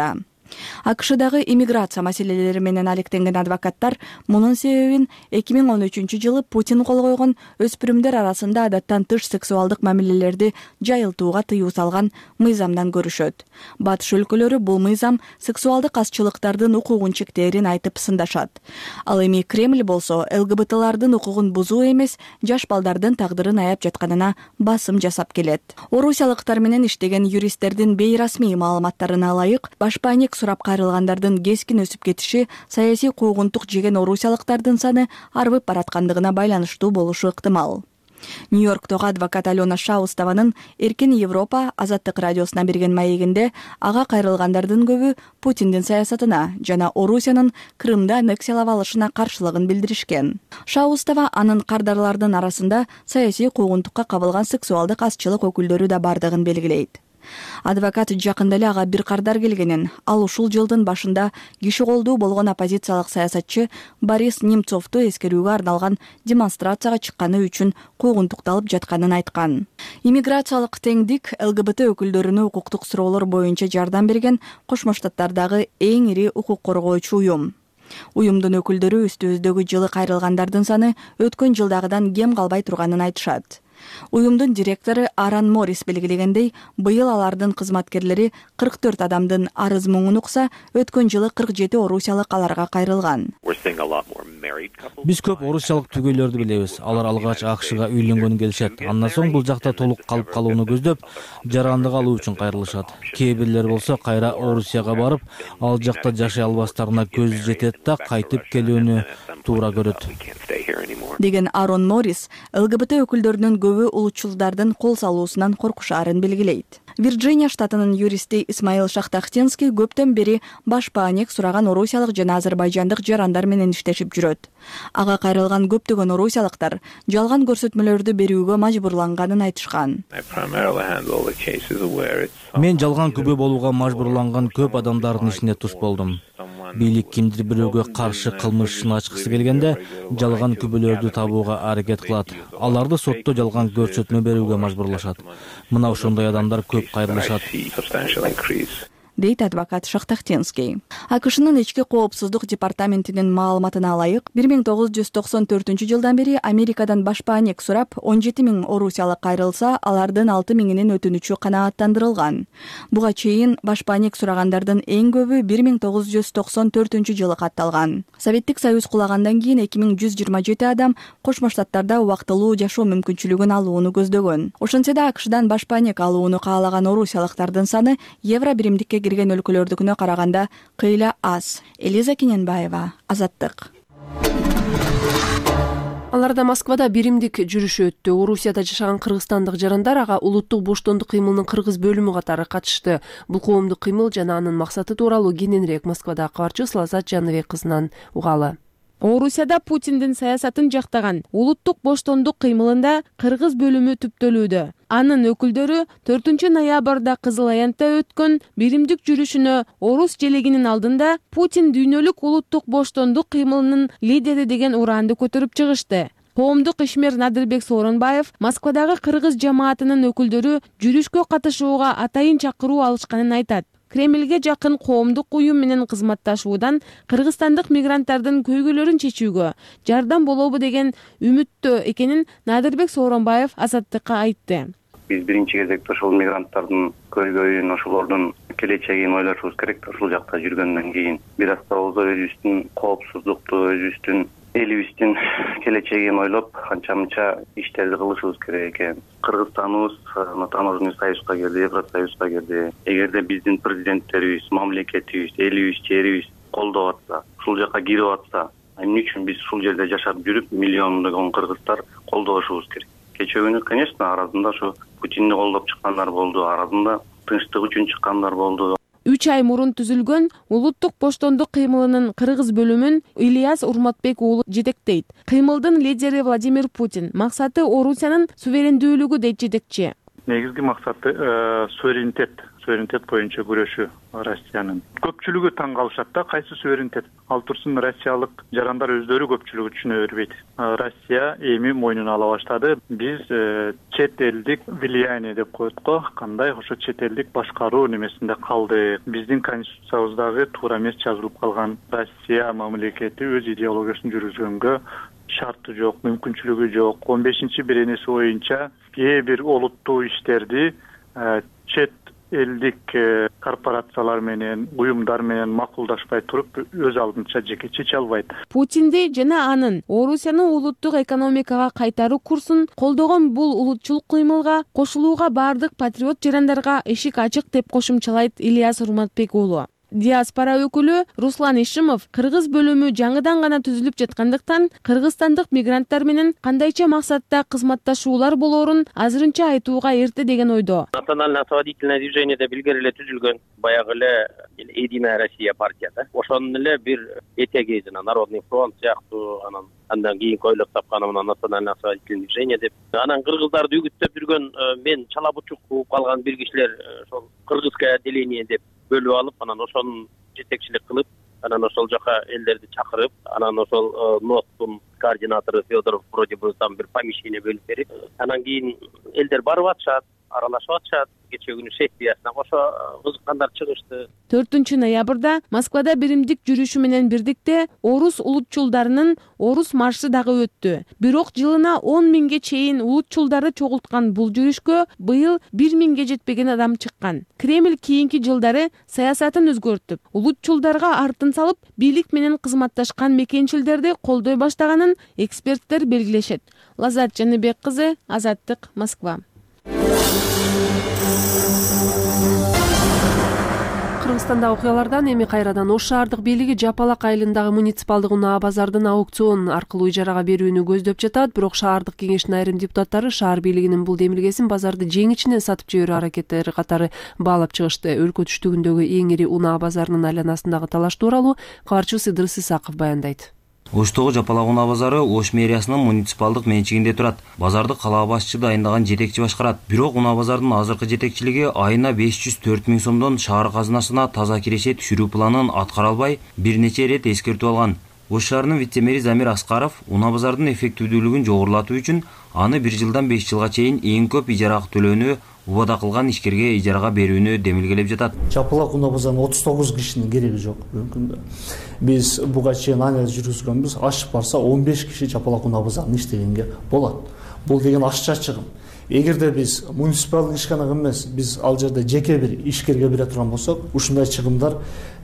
акшдагы иммиграция маселелери менен алектенген адвокаттар мунун себебин эки миң он үчүнчү жылы Путин кол койгон өспүрүмдөр арасында адаттан тыш сексуалдык мамилелерди жайылтууга тыюу салган мыйзамдан көрүшөт. Батыш өлкөлөрү бул мыйзам сексуалдык азчылыктардын укугун чектээрин айтып сындашат. Ал эми Кремль болсо ЛГБТлардын укугун бузуу эмес, жаш балдардын тагдырын аяп жатканына басым жасап келет. Орусиялыктар менен иштеген юристтердин бейрасмий маалыматтарына ылайык, башпаанек сурап кайрылгандардын кескин өсүп кетиши саясий куугунтук жеген орусиялыктардын саны арбып бараткандыгына байланыштуу болушу ыктымал. Нью-Йорктогу адвокат Алена Шаустованын Эркин Европа Азаттык радиосуна берген маегинде ага кайрылгандардын көбү Путиндин саясатына жана Орусиянын Крымды аннексиялап алышына каршылыгын билдиришкен. Шаустова анын кардарлардын арасында саясий куугунтукка кабылган сексуалдык азчылык өкүлдөрү да бардыгын белгилейт. Адвокат жакында эле ага бир кардар келгенин, ал ушул жылдын башында киши колдуу болгон оппозициялык саясатчы Борис Немцовду эскерүүгө арналган демонстрацияга чыкканы үчүн куугунтукталып жатканын айткан. Иммиграциялык теңдик ЛГБТ өкүлдөрүнө укуктук суроолор боюнча жардам берген Кошмо Штаттардагы эң ири укук коргоочу уюм. Уюмдун өкүлдөрү үстүбүздөгү жылы кайрылгандардын саны өткөн жылдагыдан кем калбай турганын айтышат. Уюмдун директору Аран Моррис белгилегендей, быйыл алардын кызматкерлери кырк төрт адамдын арыз муңун укса, өткөн жылы кырк жети орусиялык аларга кайрылган. Биз көп орусиялык түгөйлөрдү билебиз. Алар алгач акшга үйлөнгөнү келишет. Андан соң бул жакта толук калып калууну көздөп, жарандык алуу үчүн кайрылышат. Кээ бирлер болсо кайра Орусияга барып, ал жакта жашай албастарына көзү жетет да кайтып келүүнү туура көрөт. Деген Арон Моррис ЛГБТ өкүлдөрүнүн көбү улутчулдардын кол салуусунан коркушаарын белгилейт. Вирджиния штатынын юристи Исмаил Шахтахтинский көптөн бери башпаанек сураган орусиялык жана азербайжандык жарандар менен иштешип жүрөт. Ага кайрылган көптөгөн орусиялыктар жалган көрсөтмөлөрдү берүүгө мажбурланганын айтышкан. Мен жалган күбө болууга мажбурланган көп адамдардын ишине туш болдум. Бийлик кимдир бирөөгө каршы кылмышын ачкысы келгенде жалган күбөлөрдү табууга аракет кылат. Аларды сотто жалган көрсөтмө берүүгө мажбурлашат. Мына ошондой адамдар көп кайрылышат, дейт адвокат Шахтахтинский. АКШнын ички коопсуздук департаментинин маалыматына ылайык, бир миң тогуз жүз токсон төртүнчү жылдан бери Америкадан башпаанек сурап он жети миң орусиялык кайрылса, алардын алты миңинин өтүнүчү канааттандырылган. Буга чейин башпаанек сурагандардын эң көбү бир миң тогуз жүз токсон төртүнчү жылы катталган. Советтик Союз кулагандан кийин эки миң жүз жыйырма жети адам Кошмо Штаттарда убактылуу жашоо мүмкүнчүлүгүн алууну көздөгөн. Ошентсе да АКШдан башпаанек алууну каалаган орусиялыктардын саны евро биримдикке кирген өлкөлөрдүкүнө караганда кыйла аз. Элиза Кененбаева, Азаттык. Аларда Москвада биримдик жүрүшү өттү. Орусияда жашаган кыргызстандык жарандар ага улуттук боштондук кыймылынын кыргыз бөлүмү катары катышты. Бул коомдук кыймыл жана анын максаты тууралуу кененирээк Москвадагы кабарчыбыз Лазат Жаныбек кызынан угалы. Орусияда Путиндин саясатын жактаган улуттук боштондук кыймылында кыргыз бөлүмү түптөлүүдө. Анын өкүлдөрү төртүнчү ноябрда Кызыл Аянтта өткөн биримдик жүрүшүнө орус желегинин алдында Путин дүйнөлүк улуттук боштондук кыймылынын лидери деген ураанды көтөрүп чыгышты. Коомдук ишмер Надырбек Сооронбаев Москвадагы кыргыз жамаатынын өкүлдөрү жүрүшкө катышууга атайын чакыруу алышканын айтат. Кремльге жакын коомдук уюм менен кызматташуудан кыргызстандык мигранттардын көйгөйлөрүн чечүүгө жардам болобу деген үмүттө экенин Надырбек Сооронбаев Азаттыкка айтты. Биз биринчи кезекте ошол мигранттардын көйгөйүн, ошолордун келечегин ойлошубуз керек. Ушул жакта жүргөндөн кийин бир аз да болсо өзүбүздүн коопсуздукту, өзүбүздүн элибиздин келечегин ойлоп, канча-мынча иштерди кылышыбыз керек экен. Кыргызстаныбыз таможенный союзга кирди, Евросоюзга кирди. Эгерде биздин президенттерибиз, мамлекетибиз, элибиз, жерибиз колдоп атса, ушул жака кирип атса, эмне үчүн биз ушул жерде жашап жүрүп, миллиондогон кыргыздар колдошубуз керек. Кечээ күнү, конечно, арасында ушу Путинди колдоп чыккандар болду, арасында тынчтык үчүн чыккандар болду. үч ай мурун түзүлгөн улуттук боштондук кыймылынын кыргыз бөлүмүн Ильяс Урматбек уулу жетектейт. Кыймылдын лидери Владимир Путин максаты Орусиянын суверендүүлүгү дейт жетекчи. негизги максаты суверенитет суверенитет боюнча күрөшүү Россиянын. Көпчүлүгү таң калышат да, кайсы суверенитет? Ал турсун россиялык жарандар өздөрү көпчүлүгү түшүнө бербейт. Россия эми мойнуна ала баштады. Биз чет элдик влияние деп коет го, кандай ошо чет элдик башкаруу немесинде калды. Биздин конституциябыздагы туура эмес жазылып калган Россия мамлекети өз идеологиясын жүргүзгөнгө шарты жок, мүмкүнчүлүгү жок. он бешинчи беренеси боюнча кээ бир олуттуу иштерди чет элдик корпорациялар менен, уюмдар менен макулдашпай туруп өз алдынча жеке чече албайт. Путинди жана анын Орусияны улуттук экономикага кайтаруу курсун колдогон бул улутчул кыймылга кошулууга бардык патриот жарандарга эшик ачык деп кошумчалайт Ильяс Урматбек уулу. Диаспора өкүлү Руслан Ишимов кыргыз бөлүмү жаңыдан гана түзүлүп жаткандыктан кыргызстандык мигранттар менен кандайча максатта кызматташуулар болоорун азырынча айтууга эрте деген ойдо. Национальное освободительное движение деп илгери эле түзүлгөн, баягы эле Единая Россия партияда. Ошонун эле бир этеги жана Народный фронт сыяктуу, анан андан кийин койлоп тапканы мына Национальное освободительное движение деп. Анан кыргыздарды үгүттөп жүргөн мен чала бучук кууп калган бир кишилер ошол кыргызское отделение деп бөлүп алып, анан ошонун жетекчилик кылып, анан ошол жака элдерди чакырып, анан ошол ноттун координатору Федоров вроде бы там бир помещение бөлүп берип, анан кийин элдер барып атышат, аралашып атышат. Кече күнү сессиясына ошо кызыккандар чыгышты. төртүнчү ноябрда Москвада биримдик жүрүшү менен бирдикте орус улутчулдарынын орус маршы дагы өттү. Бирок жылына он миңге чейин улутчулдарды чогулткан бул жүрүшкө быйыл бир миңге жетпеген адам чыккан. Кремль кийинки жылдары саясатын өзгөртүп, улутчулдарга артын салып, бийлик менен кызматташкан мекенчилдерди колдой баштаганын эксперттер белгилешет. Лазат Жаныбек кызы, Азаттык, Москва. Кыргызстанда окуялардан эми кайрадан Ош шаардык бийлиги Жапалак айылындагы муниципалдык унаа базардын аукцион аркылуу ижарага берүүнү көздөп жатат, бирок шаардык кеңештин айрым депутаттары шаар бийлигинин бул демилгесин базарды жең ичинен сатып жиберүү аракеттери катары баалап чыгышты. Өлкө түштүгүндөгү эң ири унаа базарынын айланасындагы талаш тууралуу кабарчыбыз Ыдырыс Исаков баяндайт. Оштогу Жапалак унаа базары Ош мэриясынын муниципалдык менчигинде турат. Базарды кала башчысы дайындаган жетекчи башкарат. Бирок унаа базардын азыркы жетекчилиги айына беш жүз төрт миң сомдон шаар казынасына таза киреше түшүрүү планын аткара албай, бир нече ирет эскертүү алган. Ош шаарынын вице-мэри Замир Аскаров унаа базардын эффективдүүлүгүн жогорулатуу үчүн аны бир жылдан беш жылга чейин эң көп ижара акы төлөөнү убада кылган ишкерге ижарага берүүнү демилгелеп жатат. Жапалак унаа базарына отуз тогуз кишинин кереги жок мүмкүн. Биз буга чейин анализ жүргүзгөнбүз. Ашып барса он беш киши Жапалак унаа базарында иштегенге болот. Бул деген ашча чыгым. Эгерде биз муниципалдык ишканага эмес, биз ал жерде жеке бир ишкерге бере турган болсок, ушундай чыгымдар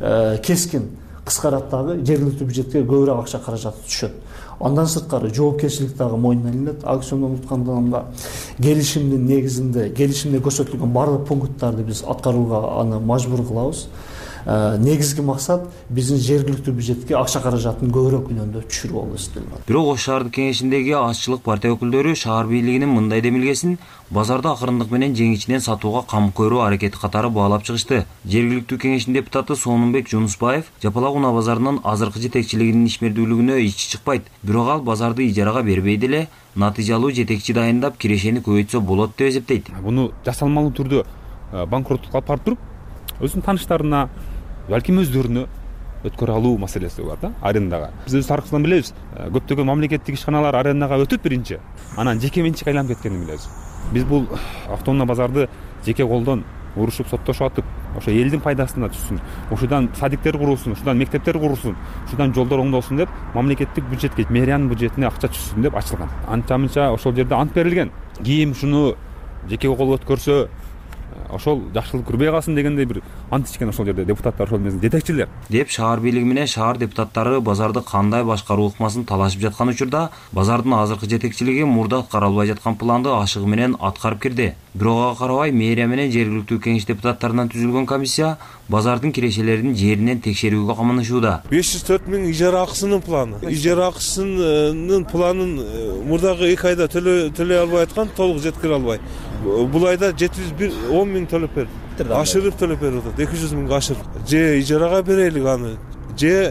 кескин кыскарат дагы, жергиликтүү бюджетке көбүрөөк акча каражаты түшөт. Андан сырткары жоопкерчилик дагы мойнуна илинет. Аукциондон уткандагында келишимдин негизинде, келишимде көрсөтүлгөн бардык пункттарды биз аткарууга аны мажбур кылабыз. Негизги максат биздин жергиликтүү бюджетке акча каражатын көбүрөөк үнөмдө түшүрүү болуп эсептелет. Бирок Ош шаардык кеңешиндеги азчылык партия өкүлдөрү шаар бийлигинин мындай демилгесин базарды акырындык менен жең ичинен сатууга кам көрүү аракети катары баалап чыгышты. Жергиликтүү кеңештин депутаты Сонунбек Жунусбаев Жапалак унаа базарынын азыркы жетекчилигинин ишмердүүлүгүнө ичи чыкпайт. Бирок ал базарды ижарага бербей деле натыйжалуу жетекчи дайындап кирешени көбөйтсө болот деп эсептейт. Буну жасалмалуу түрдө банкроттукка алып барып туруп, өзүнүн тааныштарына, балким өздөрүнө өткөрө алуу маселеси бар да, арендага. Биз өз тарыхыбыздан билебиз, көптөгөн мамлекеттик ишканалар арендага өтүп биринчи, анан жеке менчикке айланып кеткенин билебиз. Биз бул автоунаа базарды жеке колдон урушуп соттошуп атып, ошо элдин пайдасына түшсүн, ушудан садиктер курулсун, ушудан мектептер курулсун, ушудан жолдор оңдолсун деп мамлекеттик бюджетке, мэриянын бюджетине акча түшсүн деп ачылган. Анча-мынча ошол жерде ант берилген. Кийин ушуну жеке кол өткөрсө ошол жакшылык көрбөй калсын дегендей бир ант ичкен ошол жерде депутаттар, ошол менен жетекчилер. Деп шаар бийлиги менен шаар депутаттары базарды кандай башкаруу ыкмасын талашып жаткан учурда базардын азыркы жетекчилиги мурда аткарылбай жаткан планды ашыгы менен аткарып кирди. Бирок ага карабай мэрия менен жергиликтүү кеңеш депутаттарынан түзүлгөн комиссия базардын кирешелерин жеринен текшерүүгө каманышууда. беш жүз төрт миң ижара акысынын планы. Ижара акысынын планын мурдагы эки айда төлөй албай аткан, толук жеткире албай. Бул айда жети жүз он миң төлөп берди. Ашырып төлөп берип атат. эки жүз миңге ашырып. Же ижарага берелик аны, же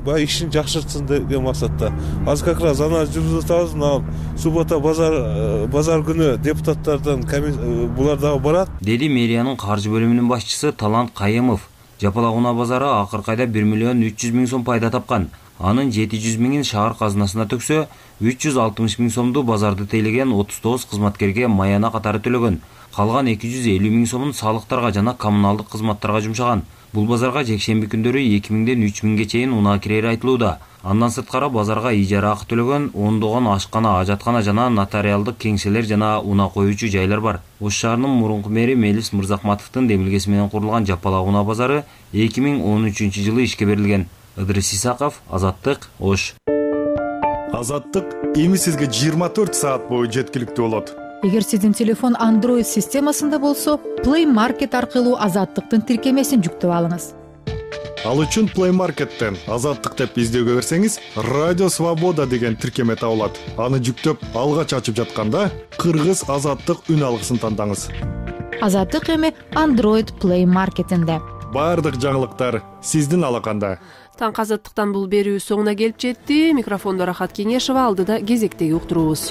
баягы ишин жакшыртсын деген максатта азыр как раз аны жүргүзүп атабыз. Мына суббота базар базар күнү депутаттардан булар дагы барат, деди мэриянын каржы бөлүмүнүн башчысы Талант Кайымов. Жапалак унаа базары акыркы айда бир миллион үч жүз миң сом пайда тапкан. Анын жети жүз миңин шаар казынасына төксө, үч жүз алтымыш миң сомду базарды тейлеген отуз тогуз кызматкерге маяна катары төлөгөн. Калган эки жүз элүү миң сомун салыктарга жана коммуналдык кызматтарга жумшаган. Бул базарга жекшемби күндөрү эки миңден үч миңге чейин унаа кирери айтылууда. Андан сырткары базарга ижара акы төлөгөн ондогон ашкана, ажаткана жана нотариалдык кеңселер жана унаа коюучу жайлар бар. Ош шаарынын мурунку мэри Мелис Мырзахматовдун демилгеси менен курулган Жапалак унаа базары эки миң он үчүнчү жылы ишке берилген. Ыдрис Исаков, Азаттык, Ош. Азаттык эми сизге жыйырма төрт саат бою жеткиликтүү болот. Эгер сиздин телефон Android системасында болсо, Play Market аркылуу Азаттыктын тиркемесин жүктөп алыңыз. Ал үчүн Play Market'тен Азаттык деп издөөгө берсеңиз, Радио Свобода деген тиркеме табылат. Аны жүктөп, алгач ачып жатканда, Кыргыз Азаттык үн алгысын тандаңыз. Азаттык эми Android Play Market'инде. Бардык жаңылыктар сиздин алаканда. Таңкы Азаттыктан бул берүү соңуна келип жетти. Микрофондо Рахат Кеңешова, алдыда кезектеги уктуруубуз.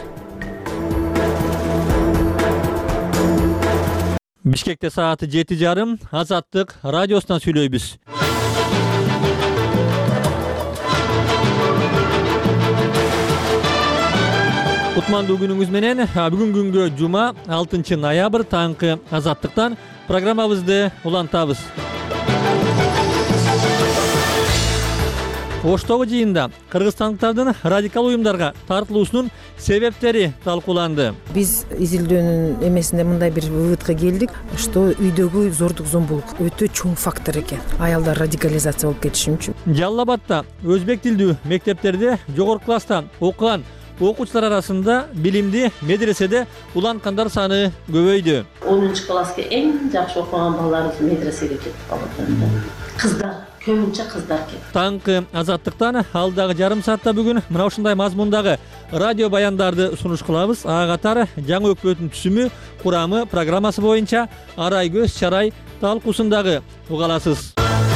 Бишкекте сааты жети жарым, Азаттык радиосунан сүйлөйбүз. Кутмандуу күнүңүз менен. Бүгүн күнгө жума алтынчы ноябрь таңкы Азаттыктан программабызды улантабыз. Оштогу жыйында кыргызстандыктардын радикал уюмдарга тартылуусунун себептери талкууланды. Биз изилдөөнүн эмесинде мындай бир выводко келдик, что үйдөгү зордук зомбулук өтө чоң фактор экен. Аялдар радикализация болуп кетиши мүмкүн. Жалал Абадта өзбек тилдүү мектептерде жогорку класста окуган окуучулар арасында билимди медреседе уланткандар саны көбөйдү. онунчу класска эң жакшы окуган балдарыбыз медресеге кетип калат. Кыздар көбүнчө кыздар кетти. Таңкы Азаттыктан алдагы жарым саатта бүгүн мына ушундай мазмундагы радио баяндарды сунуш кылабыз. Ага катары жаңы өкмөттүн түсүмү, курамы программасы боюнча Арай көз чарай талкуусундагы уга аласыз.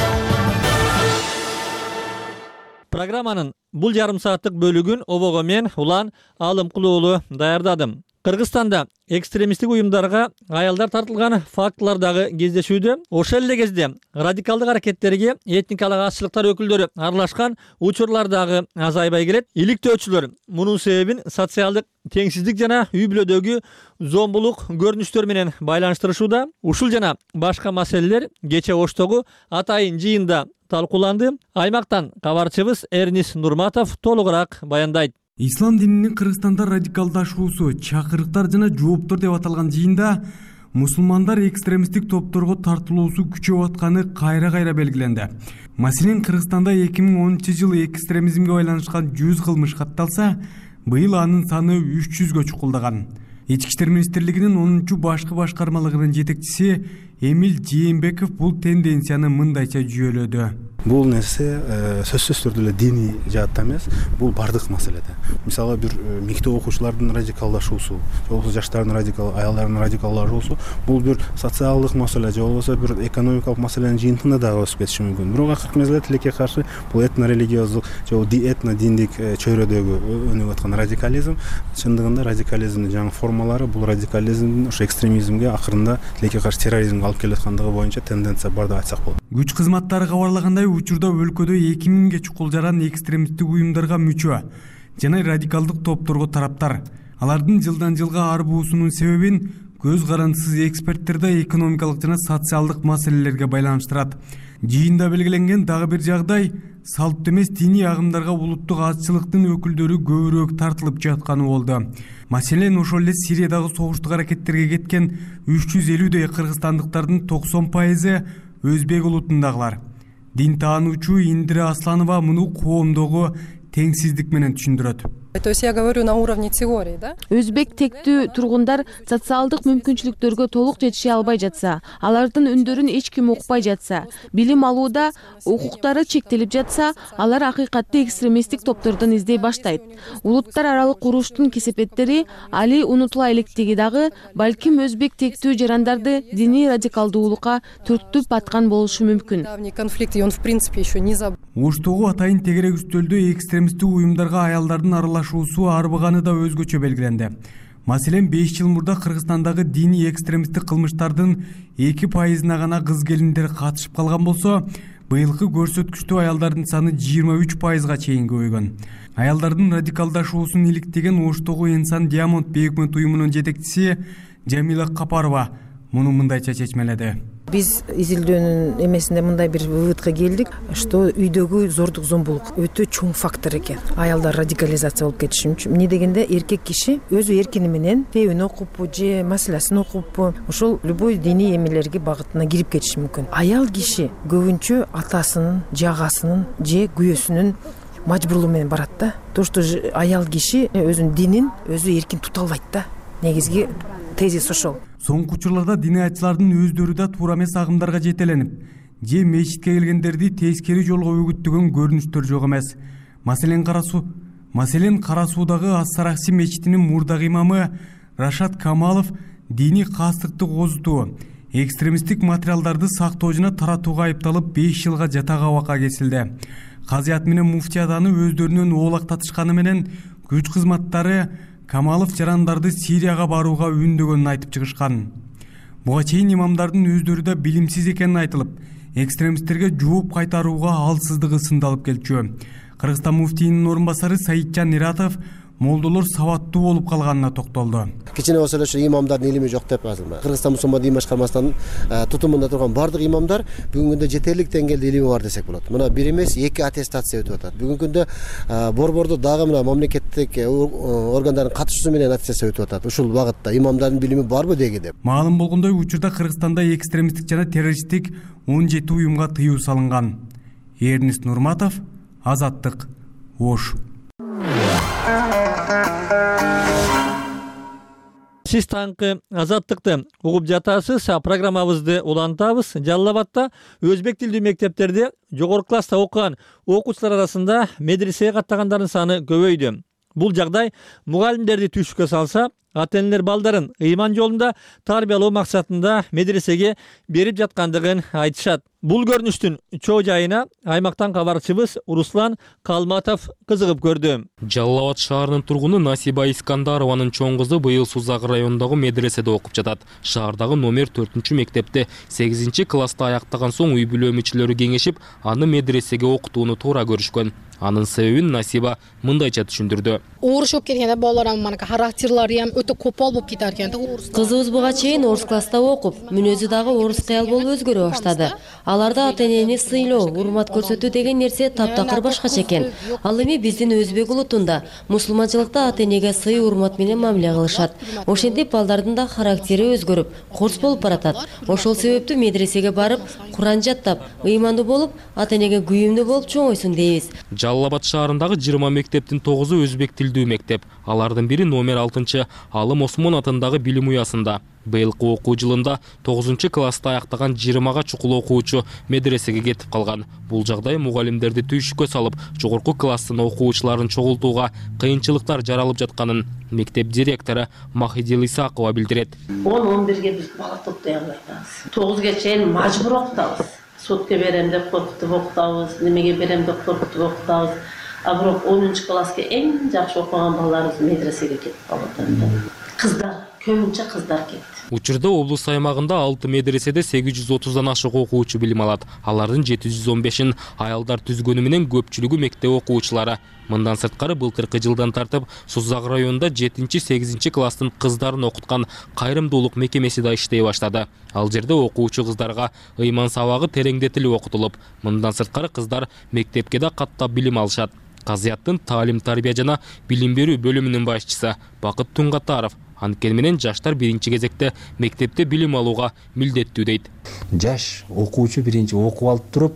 Программанын бул жарым сааттык бөлүгүн обого мен Улан Алымкулуу уулу даярдадым. Кыргызстанда экстремисттик уюмдарга аялдар тартылган фактылар дагы кездешүүдө. Ошол эле кезде радикалдык аракеттерге этникалык азчылыктар өкүлдөрү аралашкан учурлар дагы азайбай келет. Иликтөөчүлөр мунун себебин социалдык теңсиздик жана үй бүлөдөгү зомбулук көрүнүштөр менен байланыштырышууда. Ушул жана башка маселелер кече Оштогу атайын жыйында талкууланды. Аймактан кабарчыбыз Эрнис Нурматов толугураак баяндайт. Ислам дининин Кыргызстанда радикалдашуусу, чакырыктар жана жооптор деп аталган жыйында мусулмандар экстремисттик топторго тартылуусу күчөп атканы кайра-кайра белгиленди. Маселен, Кыргызстанда эки миң онунчу жылы экстремизмге байланышкан жүз кылмыш катталса, быйыл анын саны үч жүзгө чукулдаган. Ички иштер министрлигинин онунчу башкы башкармалыгынын жетекчиси Эмил Жээнбеков бул тенденцияны мындайча жүйөлөдү. Бул нерсе сөзсүз түрдө эле диний жаатта эмес, бул бардык маселеде. Мисалы бир мектеп окуучулардын радикалдашуусу, же болбосо жаштардын радикал, аялдардын радикалдашуусу, бул бир социалдык маселе, же болбосо бир экономикалык маселенин жыйынтыгында дагы өсүп кетиши мүмкүн. Бирок акыркы мезгилде тилекке каршы бул этно-религиоздук, же этно-диндик чөйрөдөгү өнүгүп аткан радикализм, чындыгында радикализмдин жаңы формалары бул радикализмдин ошо экстремизмге акырында тилекке каршы терроризмге алып келаткандыгы боюнча тенденция бар деп айтсак болот. Күч кызматтары кабарлагандай, учурда өлкөдө эки миңге чукулжаран экстремисттик уюмдарга мүчө жана радикалдык топторго тараптар. Алардын жылдан жылга арбуусунун себебин көз карандысыз эксперттер да экономикалык жана социалдык маселелерге байланыштырат. Жыйында белгиленген дагы бир жагдай салттуу эмес диний агымдарга улуттук азчылыктын өкүлдөрү көбүрөөк тартылып жатканы болду. Маселен, ошол эле Сириядагы согуштук аракеттерге кеткен үч жүз элүүдөй кыргызстандыктардын токсон пайызы өзбек улутундагылар. Дин таануучу Индира Асланова муну коомдогу теңсиздик менен түшүндүрөт. То есть я говорю на уровне теории, да? Өзбек тектүү тургундар социалдык мүмкүнчүлүктөргө толук жетише албай жатса, алардын үндөрүн эч ким укпай жатса, билим алууда укуктары чектелип жатса, алар акыйкатты экстремисттик топтордон издей баштайт. Улуттар аралык уруштун кесепеттери али унутула электиги дагы балким өзбек тектүү жарандарды диний радикалдуулукка түртүп аткан болушу мүмкүн. Давний конфликт, и он в принципе еще не забыл. Оштогу атайын тегерек үстөлдө экстремисттик уюмдарга аялдардын аралашуусу арбыганы да өзгөчө белгиленди. Маселен, беш жыл мурда Кыргызстандагы диний экстремисттик кылмыштардын эки пайызына гана кыз келиндер катышып калган болсо, быйылкы көрсөткүчтө аялдардын саны жыйырма үч пайызга чейин көбөйгөн. Аялдардын радикалдашуусун иликтеген Оштогу Инсан Диамонд бейөкмөт уюмунун жетекчиси Жамила Капарова муну мындайча чечмеледи. Биз изилдөөнүн эмесинде мындай бир выводко келдик, что үйдөгү зордук зомбулук өтө чоң фактор экен. Аялдар радикализация болуп кетиши мүмкүн. Эмне дегенде эркек киши өзү эркини менен тебин окуппу же маселесин окуппу, ошол любой диний эмелерге багытына кирип кетиши мүмкүн. Аял киши көбүнчө атасынын, жагасынын же күйөөсүнүн мажбурлугу менен барат да. То, что аял киши өзүнүн динин өзү эркин тута албайт да. Негизги тезис ошол. Соңку учурларда диниятчылардын өздөрү да туура эмес агымдарга жетеленип, же мечитке келгендерди тескери жолго үгүттөгөн көрүнүштөр жок эмес. Маселен Карасу, маселен Карасуудагы Ас-Сарахси мечитинин мурдагы имамы Рашад Камалов диний кастыкты козутуу, экстремисттик материалдарды сактоо жана таратууга айыпталып беш жылга жатак абакка кесилди. Казыят менен муфтият аны өздөрүнөн оолактатышканы менен күч кызматтары Камалов жарандарды Сирияга барууга үндөгөнүн айтып чыгышкан. Буга чейин имамдардын өздөрү да билимсиз экени айтылып, экстремисттерге жооп кайтарууга алсыздыгы сындалып келчү. Кыргызстан муфтийинин орун басары Саиджан Иратов молдолор сабаттуу болуп калганына токтолду. Кичине болсо эле имамдардын илими жок деп азыр. Кыргызстан мусулман дин башкармасынын тутумунда турган бардык имамдар бүгүнкү күндө жетерлик деңгээлде илими бар десек болот. Мына бир эмес эки аттестация өтүп атат. Бүгүнкү күндө борбордо дагы мына мамлекеттик органдардын катышуусу менен аттестация өтүп атат. Ушул багытта имамдардын билими барбы деги деп. Маалым болгондой, учурда Кыргызстанда экстремисттик жана террористтик он жети уюмга тыюу салынган. Эрнис Нурматов, Азаттык, Ош. Сиз таңкы Азаттыкты угуп жатасыз. Программабызды улантабыз. Жалал Абадта өзбек тилдүү мектептерде жогорку класста окуган окуучулар арасында медресеге каттагандардын саны көбөйдү. Бул жагдай мугалимдерди түшүккө салса, ата-энелер балдарын ыйман жолунда тарбиялоо максатында медресеге берип жаткандыгын айтышат. Бул көрүнүштүн чоо жайына аймактан кабарчыбыз Руслан Калматов кызыгып көрдү. Жалал Абад шаарынын тургуну Насиба Искандарованын чоң кызы быйыл Сузак районундагы медреседе окуп жатат. Шаардагы номер төртүнчү мектепте сегизинчи класста аяктаган соң үй бүлө мүчөлөрү кеңешип, аны медресеге окутууну туура көрүшкөн. Анын себебин Насиба мындайча түшүндүрдү. Орус окуп келгенде балдарым манка характерлери ham өтө копол болуп кетер экен. Кызыбыз буга чейин орус класста окуп, мүнөзү дагы орус кыял болуп өзгөрө баштады. Аларда ата-энени сыйлоо, урмат көрсөтүү деген нерсе таптакыр башкача экен. Ал эми биздин өзбек улутунда мусулманчылыкта ата-энеге сый, урмат менен мамиле кылышат. Ошентип балдардын да характери өзгөрүп, курс болуп баратат. Ошол себептүү медресеге барып, Куран жаттап, ыймандуу болуп, ата-энеге күйүмдүү болуп чоңойсун дейбиз. Жалал Абад шаарындагы жыйырма мектептин тогузу өзбек тилдүү мектеп. Алардын бири номер алтынчы Алым Осмон атындагы билим уясында. Быйылкы окуу жылында тогузунчу класста аяктаган жыйырмага чукул окуучу медресеге кетип калган. Бул жагдай мугалимдерди түйшүккө салып, жогорку класстын окуучуларын чогултууга кыйынчылыктар жаралып жатканын мектеп директору Махидил Исакова билдирет. он он бирге биз бала топтой албайбыз. тогузга чейин мажбур окутабыз. Сотко берем деп коркутуп окутабыз, немеге берем деп коркутуп окутабыз. А бирок онунчу класска эң жакшы окуган балдарыбыз медресеге кетип калат. Кыздар, көбүнчө кыздар кетти. Учурда облус аймагында алты медреседе сегиз жүз отуздан ашык окуучу билим алат. Алардын жети жүз он бешин аялдар түзгөнү менен көпчүлүгү мектеп окуучулары. Мындан сырткары былтыркы жылдан тартып Сузак районунда жетинчи сегизинчи класстын кыздарын окуткан кайрымдуулук мекемеси да иштей баштады. Ал жерде окуучу кыздарга ыйман сабагы тереңдетилип окутулуп, мындан сырткары кыздар мектепке да каттап билим алышат. Казыяттын таалим тарбия жана билим берүү бөлүмүнүн башчысы Бакыт Тунгатаров анткени менен жаштар биринчи кезекте мектепте билим алууга милдеттүү дейт. Жаш окуучу биринчи окуп алып туруп,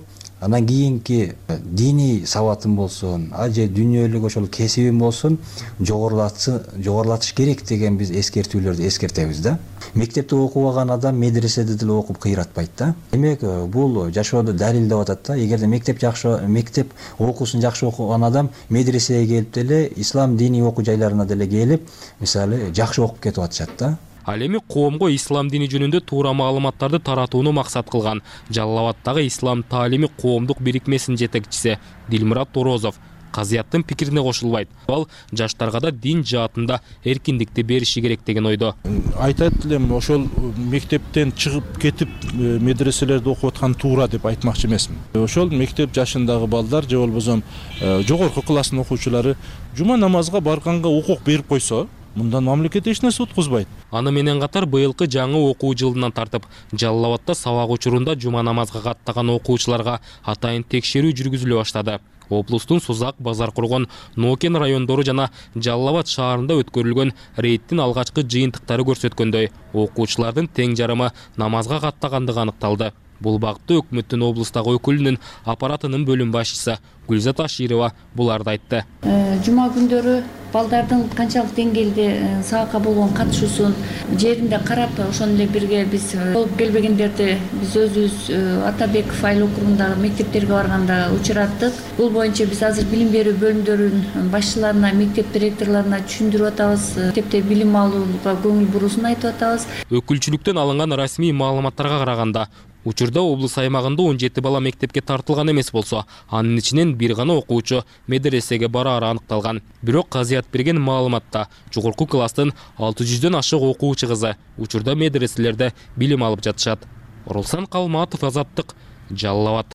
анан кийинки диний сабатым болсун же дүйнөлүк ошол кесибим болсун жогорулатыш керек деген биз эскертүүлөрдү эскертебиз да. Мектепте окубаган адам медреседе деле окуп кыйратпайт да. Демек бул жашоодо далилдеп атат да. Эгерде мектеп жакшы мектеп окуусун жакшы окуган адам медресеге келип деле ислам диний окуу жайларына деле келип, мисалы жакшы окуп кетип атышат да. Ал эми коомго ислам дини жөнүндө туура маалыматтарды таратууну максат кылган Жалал Абаддагы ислам таалими коомдук бирикмесинин жетекчиси Дилмурат Орозов казыяттын пикирине кошулбайт. Ал жаштарга да дин жаатында эркиндикти бериши керек деген ойдо. Айтат элем, ошол мектептен чыгып кетип медреселерде окуп аткан туура деп айтмакчы эмесмин. Ошол мектеп жашындагы балдар же болбосо жогорку класстын окуучулары жума намазга барганга укук берип койсо, мындан мамлекет эч нерсе уткузбайт. Аны менен катар быйылкы жаңы окуу жылынан тартып Жалал Абадда сабак учурунда жума намазга каттаган окуучуларга атайын текшерүү жүргүзүлө баштады. Облустун Сузак, Базар Кургон, Нокен райондору жана Жалал Абад шаарында өткөрүлгөн рейдтин алгачкы жыйынтыктары көрсөткөндөй, окуучулардын тең жарымы намазга каттагандыгы аныкталды. Бул багытта өкмөттүн облустагы өкүлүнүн аппаратынын бөлүм башчысы Гүлзат Аширова буларды айтты. Жума күндөрү балдардын канчалык деңгээлде сабакка болгон катышуусун жеринде карап, ошону эле бирге биз болуп келбегендерди биз өзүбүз Атабеков айыл округундагы мектептерге барганда учураттык. Бул боюнча биз азыр билим берүү бөлүмдөрүнүн башчыларына, мектеп директорлоруна түшүндүрүп атабыз, мектепте билим алууга көңүл буруусун айтып атабыз. Өкүлчүлүктөн алынган расмий маалыматтарга караганда, учурда облус аймагында он жети бала мектепке тартылган эмес болсо, анын ичинен бир гана окуучу медресеге бараары аныкталган. Бирок казыят берген маалыматта жогорку класстын алты жүздөн ашык окуучу кызы учурда медреселерде билим алып жатышат. Оролсан Калматов, Азаттык, Жалал Абад.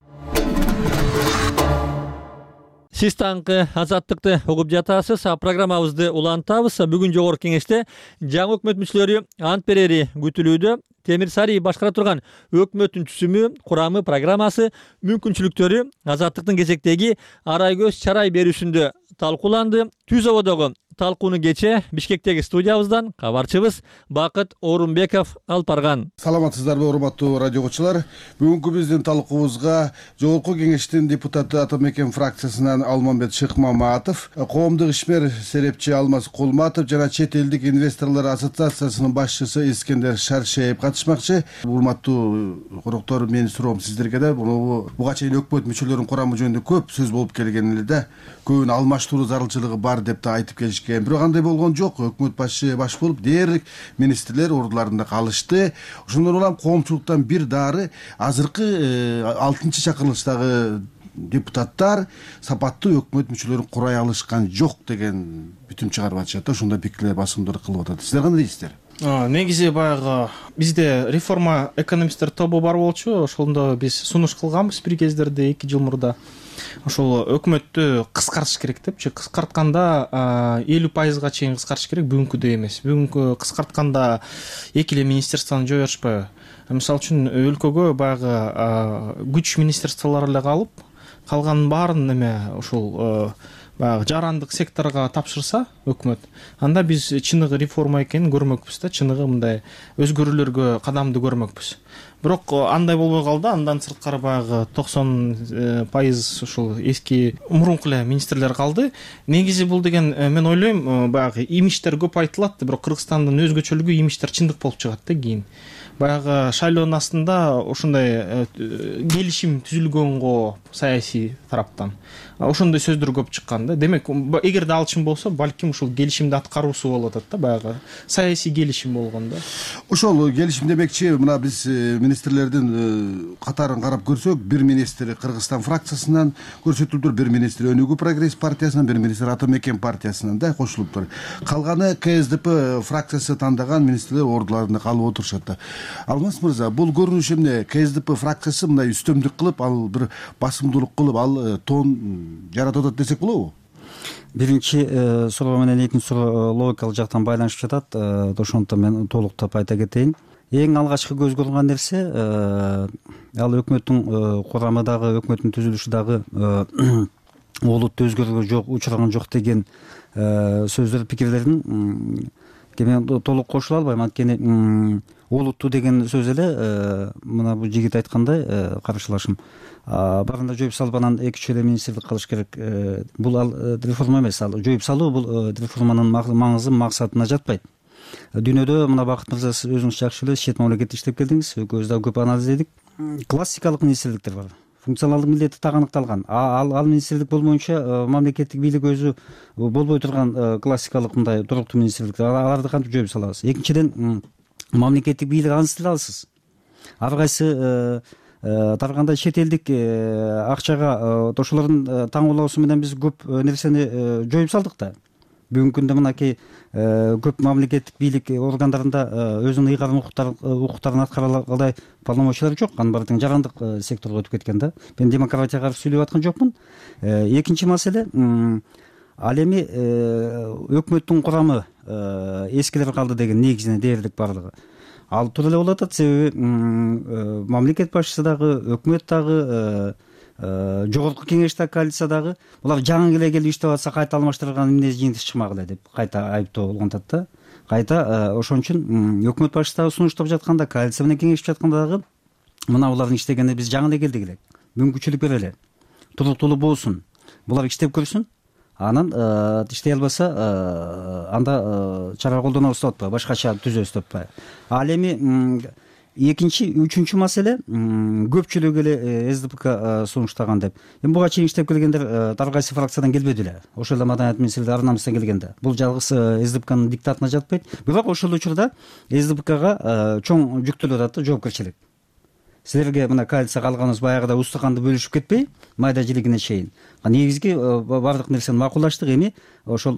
Сиз таңкы Азаттыкты угуп жатасыз. Программабызды улантабыз. Бүгүн жогорку кеңеште жаңы өкмөт мүчөлөрү ант берери күтүлүүдө. Темир Сарий башкара турган өкмөттүн түзүмү, курамы, программасы, мүмкүнчүлүктөрү Азаттыктын кезектеги арай көз чарай берүүсүндө талкууланды. Түз ободогу талкууну кече Бишкектеги студиябыздан кабарчыбыз Бакыт Орунбеков алып барган. Саламатсыздарбы, урматтуу радио угуучулар? Бүгүнкү биздин талкуубузга жогорку кеңештин депутаты Атамекен фракциясынан Алмамбет Шыкмаматов, коомдук ишмер серепчи Алмаз Кулматов жана чет элдик инвесторлор ассоциациясынын башчысы Искендер Шаршеев катышмакчы. Урматтуу коноктор, менин суроом сиздерге да, буга чейин өкмөт мүчөлөрүнүн курамы жөнүндө көп сөз болуп келген эле да, көбүн алмаштыруу зарылчылыгы бар деп да айтып келишкен. Бирок андай болгон жок. Өкмөт башы баш болуп, дээрлик министрлер ордуларында калышты. Ошондон улам коомчулуктан бир дары азыркы алтынчы чакырылыштагы депутаттар сапаттуу өкмөт мүчөлөрүн курай алышкан жок деген бүтүм чыгарып атышат. Ошондой пикирлер басымдары кылып атат. Сиздер кандай дейсиздер? Негизи баягы бизде реформа экономисттер тобу бар болчу. Ошондо биз сунуш кылганбыз бир кездерде эки жыл мурда. Ошол өкмөттү кыскартыш керек депчи, кыскартканда элүү пайызга чейин кыскартыш керек, бүгүнкүдөй эмес. Бүгүнкү кыскартканда эки эле министерствону жөө беришпайбы? Мисалы үчүн өлкөгө баягы күч министерстволор эле калып, калганын баарын эме ошол баягы жарандык секторго тапшырса өкмөт, анда биз чыныгы реформа экенин көрмөкпүз да, чыныгы мындай өзгөрүүлөргө кадамды көрмөкпүз. Бирок андай болбой калды. Андан сырткары баягы токсон пайыз ушул эски мурунку эле министрлер калды. Негизи бул деген мен ойлойм, баягы имиштер көп айтылат, бирок Кыргызстандын өзгөчөлүгү имиштер чындык болуп чыгат да кийин. Баягы шайлоонун астында ошондой келишим түзүлгөнгө саясий тараптан ошондой сөздөр көп чыккан да. Демек, эгерде ал чын болсо, балким ушул келишимди аткаруусу болуп атат да, баягы саясий келишим болгон да. Ошол келишим демекчи, мына биз министрлердин катарын карап көрсөк, бир министр Кыргызстан фракциясынан көрсөтүлдүр, бир министр Өнүгүү прогресс партиясынан, бир министр Атамекен партиясынан да кошулуптур. Калганы КСДП фракциясы тандаган министрлер ордуларында калып отурушат да. Алмаз мырза, бул көрүнүш эмне? КСДП фракциясы мындай үстөмдүк кылып, ал бир басымдуулук кылып, ал тон жаратып атат десек болобу? Биринчи суроо менен экинчи суроо логикалык жактан байланышып жатат. Ошондуктан мен толуктап айта кетейин. Эң алгачкы көз көргөн нерсе ал өкмөттүн курамы дагы, өкмөттүн түзүлүшү дагы олутту өзгөрүүгө жок, учураган жок деген сөздөр, пикирлердин мен толук кошула албайм. Анткени олуттуу деген сөз эле мына бул жигит айткандай карашылашым баарында жоюп салып анан эки үч эле министрлик кылыш керек. Бул ал реформа эмес, ал жоюп салуу бул реформанын маңызы максатына жатпайт. Дүйнөдө мына Бакыт мырза сиз өзүңүз жакшы эле чет мамлекетте иштеп келдиңиз, экөөбүз дагы көп анализдедик. Классикалык министрликтер бар, функционалдык милдети так аныкталган. Ал ал министрлик болмоюнча мамлекеттик бийлик өзү болбой турган классикалык мындай туруктуу министрликтер, аларды кантип жоюп салабыз? Экинчиден, мамлекеттик бийлик ансыздыра аласыз. Ар кайсы таргандай чет элдик акчага ошолордун таңоолоосу менен биз көп нерсени жоюп салдык да. Бүгүнкү күндө мынакей көп мамлекеттик бийлик органдарында өзүнүн ыйгарым укуктарын аткара алгандай полномочиялар жок. Анын баары тең жарандык секторго өтүп кеткен да. Мен демократияга каршы сүйлөп аткан жокмун. Экинчи маселе, ал эми өкмөттүн курамы эскилер калды деген негизинен дээрлик баардыгы. Ал туура эле болуп атат, себеби мамлекет башчысы дагы, өкмөт дагы, жогорку кеңеш дагы, коалиция дагы булар жаңы эле келип иштеп атса кайта алмаштырган эмне жыйынтык чыкмак эле деп кайта айыптоо болгон атат да. Кайта ошон үчүн өкмөт башчысы дагы сунуштап жатканда, коалиция менен кеңешип жатканда дагы мына булардын иштегенине биз жаңы эле келдик элек. Мүмкүнчүлүк берели. Туруктуулуу болсун. Булар иштеп көрсүн. Анан иштей албаса анда чара колдонобуз деп атпайбы, башкача түзөбүз деп атпайбы. Ал эми экинчи, үчүнчү маселе көпчүлүк эле СДПК сунуштаган деп. Эми буга чейин иштеп келгендер ар кайсы фракциядан келбеди эле. Ошол эле маданият министрлиги Арнамыстан келгенде. Бул жалгыз СДПКнын диктатына жатпайт. Бирок ошол учурда СДПКга чоң жүктөлүп атат да жоопкерчилик. Силерге мына коалиция калганыбыз баягыда устаканды бөлүшүп кетпей, майда жилигине чейин. Негизги баардык нерсени макулдаштык, эми ошол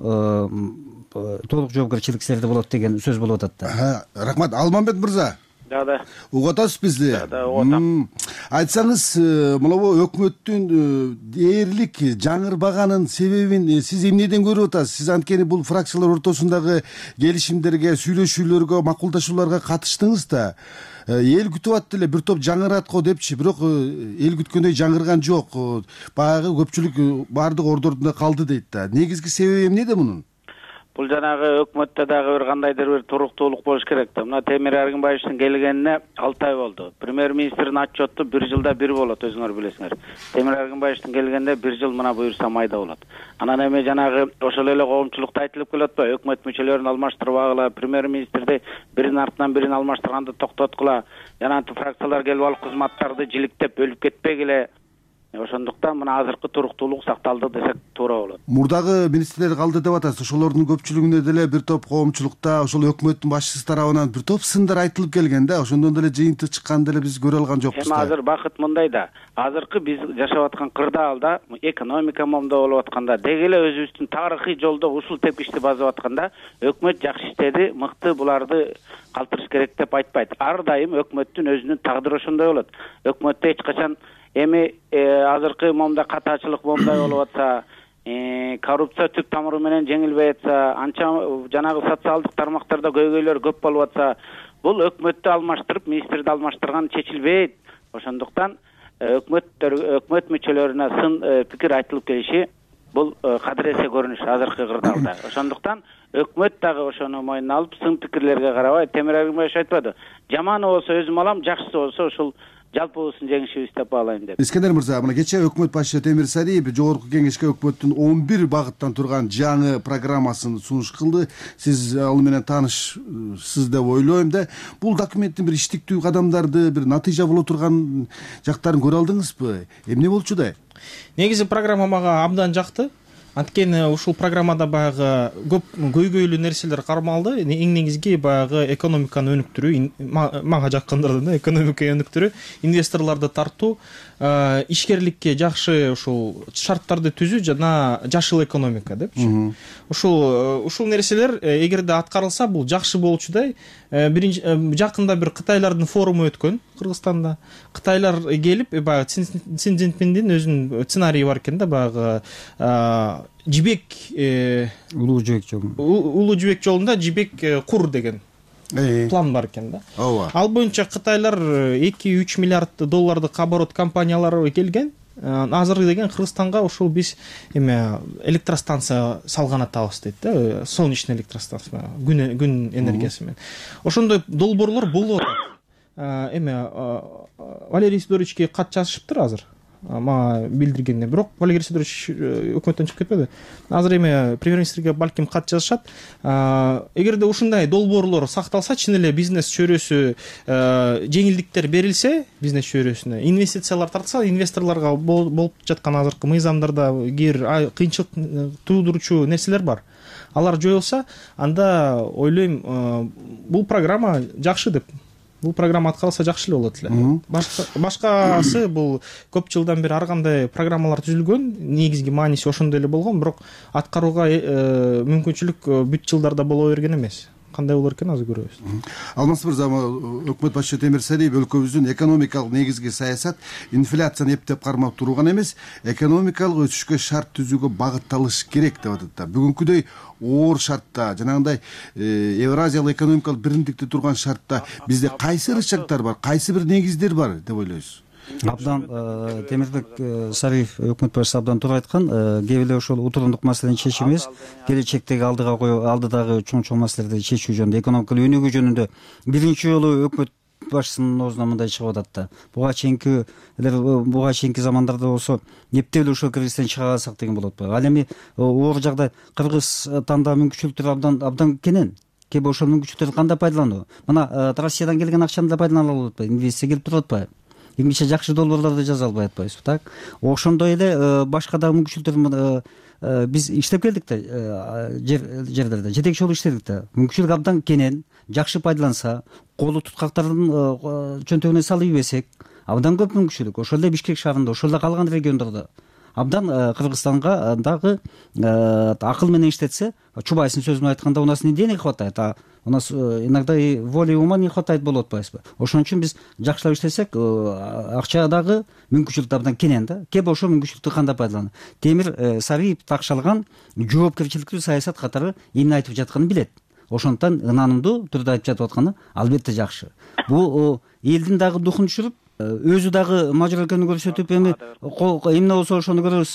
толук жоопкерчилик силерде болот деген сөз болуп атат да. Рахмат. Алмамбет мырза. Да, да. Угуп атасыз бизди? Да, да, угуп атам. Айтсаңыз, могу өкмөттүн дээрлик жаңырбаганын себебин сиз эмнеден көрүп атасыз? Сиз анткени бул фракциялар ортосундагы келишимдерге, сүйлөшүүлөргө, макулдашууларга катыштыңыз да. Эл күтүп атты эле бир топ жаңырат го депчи, бирок эл күткөндөй жаңырган жок. Баягы көпчүлүк баардык ордордунда калды дейт да. Негизги себеби эмнеде мунун? Бул жанагы өкмөттө дагы бир кандайдыр бир туруктуулук болуш керек да. Мына Темир Эргинбаевдин келгенине алты ай болду. Премьер-министрдин отчету бир жылда бир болот, өзүңөр билесиңер. Темир Эргинбаевдин келгенде бир жыл мына буюрса майда болот. Анан эми жанагы ошол эле коомчулукта айтылып келет атпайбы? Өкмөт мүчөлөрүн алмаштырбагыла, премьер-министрди биринин артынан бирин алмаштырганды токтоткула, жана фракциялар келип алып кызматтарды жиликтеп бөлүп кетпегиле. Ошондуктан мына азыркы туруктуулук сакталды десек туура болот. Мурдагы министрлер калды деп атасыз. Ошолордун көпчүлүгүнө деле бир топ коомчулукта, ошол өкмөттүн башчысы тарабынан бир топ сындар айтылып келген да. Ошондон деле жыйынтык чыкканды деле биз көрө алган жокпуз да. Эми азыр Бакыт мындай да. Азыркы биз жашап аткан кырдаалда, экономика момдо болуп атканда, деги эле өзүбүздүн тарыхый жолдо ушул тепкичти басып атканда, өкмөт жакшы иштеди, мыкты буларды калтырыш керек деп айтпайт. Ар дайым өкмөттүн өзүнүн тагдыры ошондой болот. Өкмөттө эч качан эми азыркы момда катачылык момдай болуп атса, коррупция түп тамыры менен жеңилбей атса, анча жанагы социалдык тармактарда көйгөйлөр көп болуп атса, бул өкмөттү алмаштырып, министрди алмаштырган чечилбейт. Ошондуктан өкмөттөр өкмөт мүчөлөрүнө сын пикир айтылып келиши бул кадыресе көрүнүш азыркы кырдаалда. Ошондуктан өкмөт дагы ошону мойнуна алып, сын пикирлерге карабай, Темир Эргинбаев айтпады. Жаманы болсо өзүм алам, жакшысы болсо ушул жалпыбыздын жеңишибиз деп баалайм деп. Искендер мырза, мына кечээ өкмөт башчысы Темир Сариев жогорку кеңешке өкмөттүн он бир багыттан турган жаңы программасын сунуш кылды. Сиз ал менен таанышсыз деп ойлойм да. Бул документтин бир иштиктүү кадамдарды, бир натыйжа боло турган жактарын көрө алдыңызбы? Эмне болчу да? Негизи программа мага абдан жакты. Анткени ушул программада баягы көп көйгөйлүү нерселер кармалды. Эң негизги баягы экономиканы өнүктүрүү, мага жаккандардан да экономиканы өнүктүрүү, инвесторлорду тартуу, ишкерликке жакшы ушул шарттарды түзүү жана жашыл экономика депчи. Ушул ушул нерселер эгерде аткарылса бул жакшы болчудай. Биринчи жакында бир Кытайлардын форуму өткөн Кыргызстанда. Кытайлар келип, баягы Си Цзиньпиндин өзүнүн сценарийи бар экен да, баягы жибек улуу жибек жолу. Улуу жибек жолунда жибек кур деген план бар экен да. Ал боюнча Кытайлар эки үч миллиард доллардык оборот компаниялары келген. азыр деген Кыргызстанга ушул биз эме электростанция салган атабыз дейт да, солнечный электростанция, күн күн энергиясы менен. Ошондой долбоорлор болуп атат. Эме Валерий Сидоровичке кат жазышыптыр азыр. Мага билдиргенде, бирок Валерий Сидорович өкмөттөн чыгып кетпеди. Азыр эме премьер-министрге балким кат жазышат. Эгерде ушундай долбоорлор сакталса, чын эле бизнес чөйрөсү жеңилдиктер берилсе, бизнес чөйрөсүнө инвестициялар тартса, инвесторлорго болуп жаткан азыркы мыйзамдарда кир кыйынчылык туудуручу нерселер бар. Алар жоюлса, анда ойлойм, бул программа жакшы деп. Бул программа аткарылса жакшы эле болот эле. Башкасы бул көп жылдан бери ар кандай программалар түзүлгөн, негизги мааниси ошондой эле болгон, бирок аткарууга мүмкүнчүлүк бүт жылдарда боло берген эмес. Кандай болор экен азыр көрөбүз. Алмаз мырза, өкмөт башчысы Темир Сариев өлкөбүздүн экономикалык негизги саясат инфляцияны эптеп кармап турган эмес, экономикалык өсүшкө шарт түзүүгө багытталыш керек деп атат да. Бүгүнкүдөй оор шартта, жанагындай Евразиялык экономикалык биримдикте турган шартта бизде кайсы ырычактар бар, кайсы бир негиздер бар деп ойлойсуз? Абдан Темирбек Сариев өкмөт башчысы абдан туура айткан. Кээ бирде ошол утурундук маселени чечүү эмес, келечектеги алдыга коюп, алдыдагы чоң-чоң маселелерди чечүү жөнүндө, экономикалык өнүгүү жөнүндө биринчи жолу өкмөт башчысынын оозунан мындай чыгып атат да. Буга чейинки буга чейинки замандарда болсо эптеп эле ошол кризистен чыга алсак деген болот го. Ал эми оор жагдай Кыргызстанда мүмкүнчүлүктөр абдан абдан кенен. Кээ ошол мүмкүнчүлүктөрдү кандай пайдалануу? Мына Россиядан келген акчаны да пайдалана алып атпайбы? Инвестиция келип туруп атпайбы? Эмгиче жакшы долбоорлорду жаза албай атпайбызбы, так? Ошондой эле башка дагы мүмкүнчүлүктөр биз иштеп келдик да, жерлерде жетекчи болуп иштедик да. Мүмкүнчүлүк абдан кенен, жакшы пайдаланса, колу туткактардын чөнтөгүнө салып ийбесек, абдан көп мүмкүнчүлүк. Ошол эле Бишкек шаарында, ошол эле калган региондордо абдан Кыргызстанга дагы акыл менен иштетсе, Чубайсынын сөзүн айтканда, у нас не денег хватает, а у нас иногда и воли и ума не хватает болуп атпайбызбы? Ошон үчүн биз жакшылап иштесек, акча дагы мүмкүнчүлүк абдан кенен да. Кеп ошол мүмкүнчүлүктү кандай пайдаланат? Темир Сариев такшалган жоопкерчиликтүү саясат катары эмне айтып жатканын билет. Ошондуктан ынанымдуу түрдө айтып жатып атканы албетте жакшы. Бул элдин дагы духун түшүрүп, өзү дагы мажур экенин көрсөтүп, эми эмне болсо ошону көрөбүз,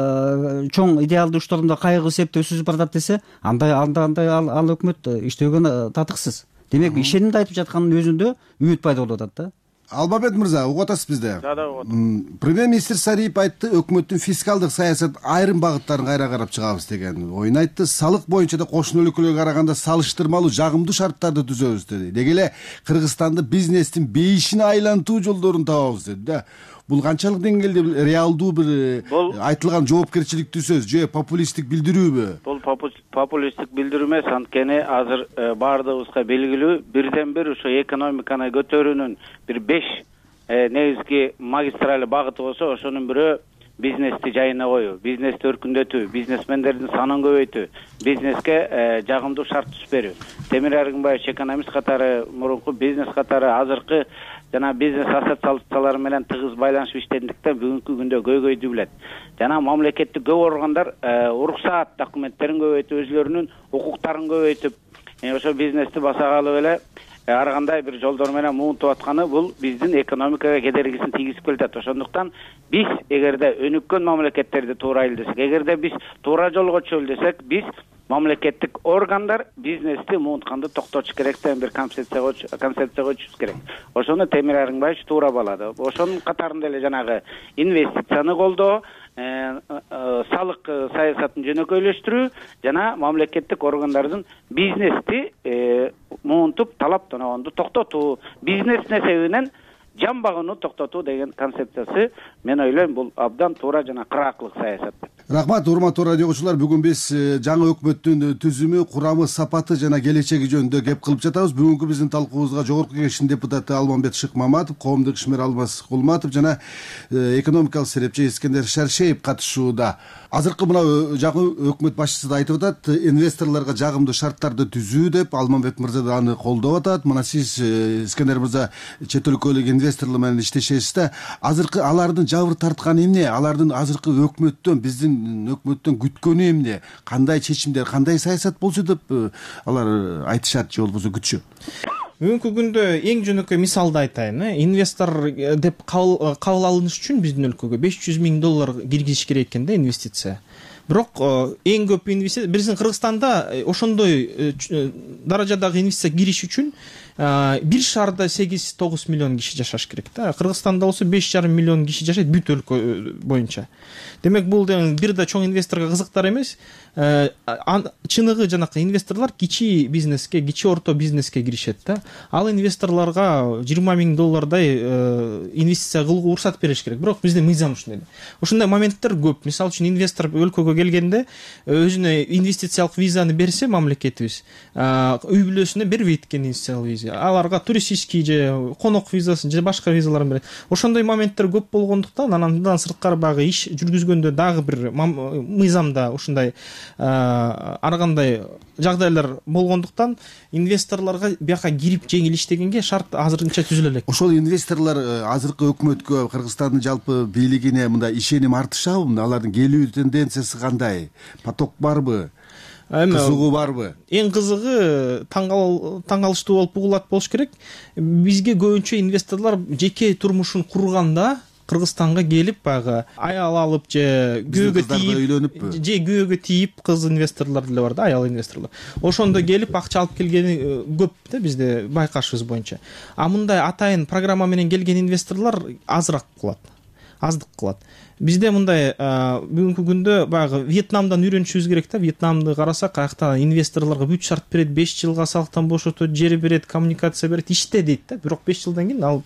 чоң идеалдуу ушторунда кайгы септеп сүзүп баратат десе, андай андай ал өкмөт иштөөгө татыксыз. Демек, ишенимди айтып жатканын өзүндө үмүт пайда болуп атат да. Албабет мырза, угуп атасыз бизде? Премьер-министр Сариев айтты, өкмөттүн фискалдык саясат айрым багыттарын кайра карап чыгабыз деген оюн айтты. Салык боюнча да кошуна өлкөлөргө караганда салыштырмалуу жагымдуу шарттарды түзөбүз деди. Деги эле Кыргызстанды бизнестин бейишине айлантуу жолдорун табабыз деди да. Бул канчалык деңгээлде реалдуу бир айтылган жоопкерчиликтүү сөз же популисттик билдирүүбү? Бул популисттик билдирүү эмес, анткени азыр баардыгыбызга белгилүү, бирден бир ошо экономиканы көтөрүүнүн бир беш негизги магистраль багыты болсо, ошонун бирөө бизнести жайына коюу, бизнести өркүндөтүү, бизнесмендердин санын көбөйтүү, бизнеске жагымдуу шарт түзүп берүү. Темир Аргынбаевич экономист катары, мурунку бизнес катары азыркы жана бизнес ассоциациялары менен тыгыз байланышып иштедиктен бүгүнкү күндө көйгөйдү билет. Жана мамлекеттик көп органдар уруксаат документтерин көбөйтүп, өзүлөрүнүн укуктарын көбөйтүп, ошо бизнести басагалып эле ар кандай бир жолдор менен муунтуп атканы бул биздин экономикага кедергисин тийгизип келатат. Ошондуктан биз эгерде өнүккөн мамлекеттерди туура илдесек, эгерде биз туура жолго чөөл десек, биз мамлекеттик органдар бизнести муунтканды токтотуш керек деген бир концепция концепция койчубуз керек. Ошону Темир Аргынбаевич туура балады. Ошонун катарында эле жанагы инвестицияны колдоо, салык саясатын жөнөкөйлөштүрүү жана мамлекеттик органдардын бизнести муунтуп талап тоногонду токтотуу, бизнес несебинен жан багууну токтотуу деген концепциясы, мен ойлойм, бул абдан туура жана кырааклык саясат. Рахмат, урматтуу радио окуучулар. Бүгүн биз жаңы өкмөттүн түзүмү, курамы, сапаты жана келечеги жөнүндө кеп кылып жатабыз. Бүгүнкү биздин талкуубузга Жогорку Кеңештин депутаты Алмамбет Шыкмаматов, коомдук ишмер Алмаз Кулматов жана экономикалык серепчи Искендер Шаршеев катышууда. Азыркы мына жаңы өкмөт башчысы да айтып атат, инвесторлорго жагымдуу шарттарды түзүү деп, Алмамбет мырза да аны колдоп атат. Мына сиз, Искендер мырза, чет өлкөлүк инвесторлор менен иштешесиз да, азыркы алардын жабыр тартканы эмне? Алардын азыркы өкмөттөн, биздин өкмөттөн күткөнү эмне? Кандай чечимдер, кандай саясат болсо деп алар айтышат же болбосо күтүшөт? бүгүнкү күндө эң жөнөкөй мисалды айтайын. Инвестор деп кабыл алыныш үчүн биздин өлкөгө беш жүз миң доллар киргизиш керек экен да, инвестиция. Бирок эң көп инвестиция биздин Кыргызстанда ошондой даражадагы инвестиция кириш үчүн бир шаарда сегиз тогуз миллион киши жашаш керек да. Кыргызстанда болсо беш жарым миллион киши жашайт бүт өлкө боюнча. Демек бул бир да чоң инвесторго кызыктар эмес. Чыныгы жанакы инвесторлор кичи бизнеске, кичи орто бизнеске киришет да. Ал инвесторлорго жыйырма миң доллардай инвестиция кылууга уруксат бериш керек. Бирок биздин мыйзам ушундай. Ушундай моменттер көп. Мисалы үчүн инвестор өлкөгө келгенде өзүнө инвестициялык визаны берсе мамлекетибиз, үй бүлөсүнө бербейт экен инвестициялык виза. Аларга туристический же конок визасын же башка визаларын берет. Ошондой моменттер көп болгондуктан андан сырткары багы иш жүргүзгөндө дагы бир мыйзамда ушундай ар кандай жагдайлар болгондуктан инвесторлорго бияка кирип жеңил иштегенге шарт азырынча түзүлө элек. Ошол инвесторлор азыркы өкмөткө, Кыргызстандын жалпы бийлигине мындай ишеним артышабы? Алардын келүү тенденциясы кандай? Поток барбы? Кызыгуу барбы? Эң кызыгы таң калыштуу болуп угулат болуш керек. Бизге көбүнчө инвесторлор жеке турмушун курганда Кыргызстанга келип багы аял алып же күйөөгө тийип же күйөөгө тийип кыз инвесторлор деле бар да, аял инвесторлор. Ошондо келип акча алып келгени көп да бизде байкашыбыз боюнча. А мындай атайын программа менен келген инвесторлор азыраак кылат. Аздык кылат. Бизде мындай бүгүнкү күндө баягы Вьетнамдан үйрөнүшүбүз керек да. Вьетнамды карасак, аякта инвесторлорго бүт шарт берет, беш жылга салыктан бошотот, жер берет, коммуникация берет, иште дейт да. Бирок беш жылдан кийин ал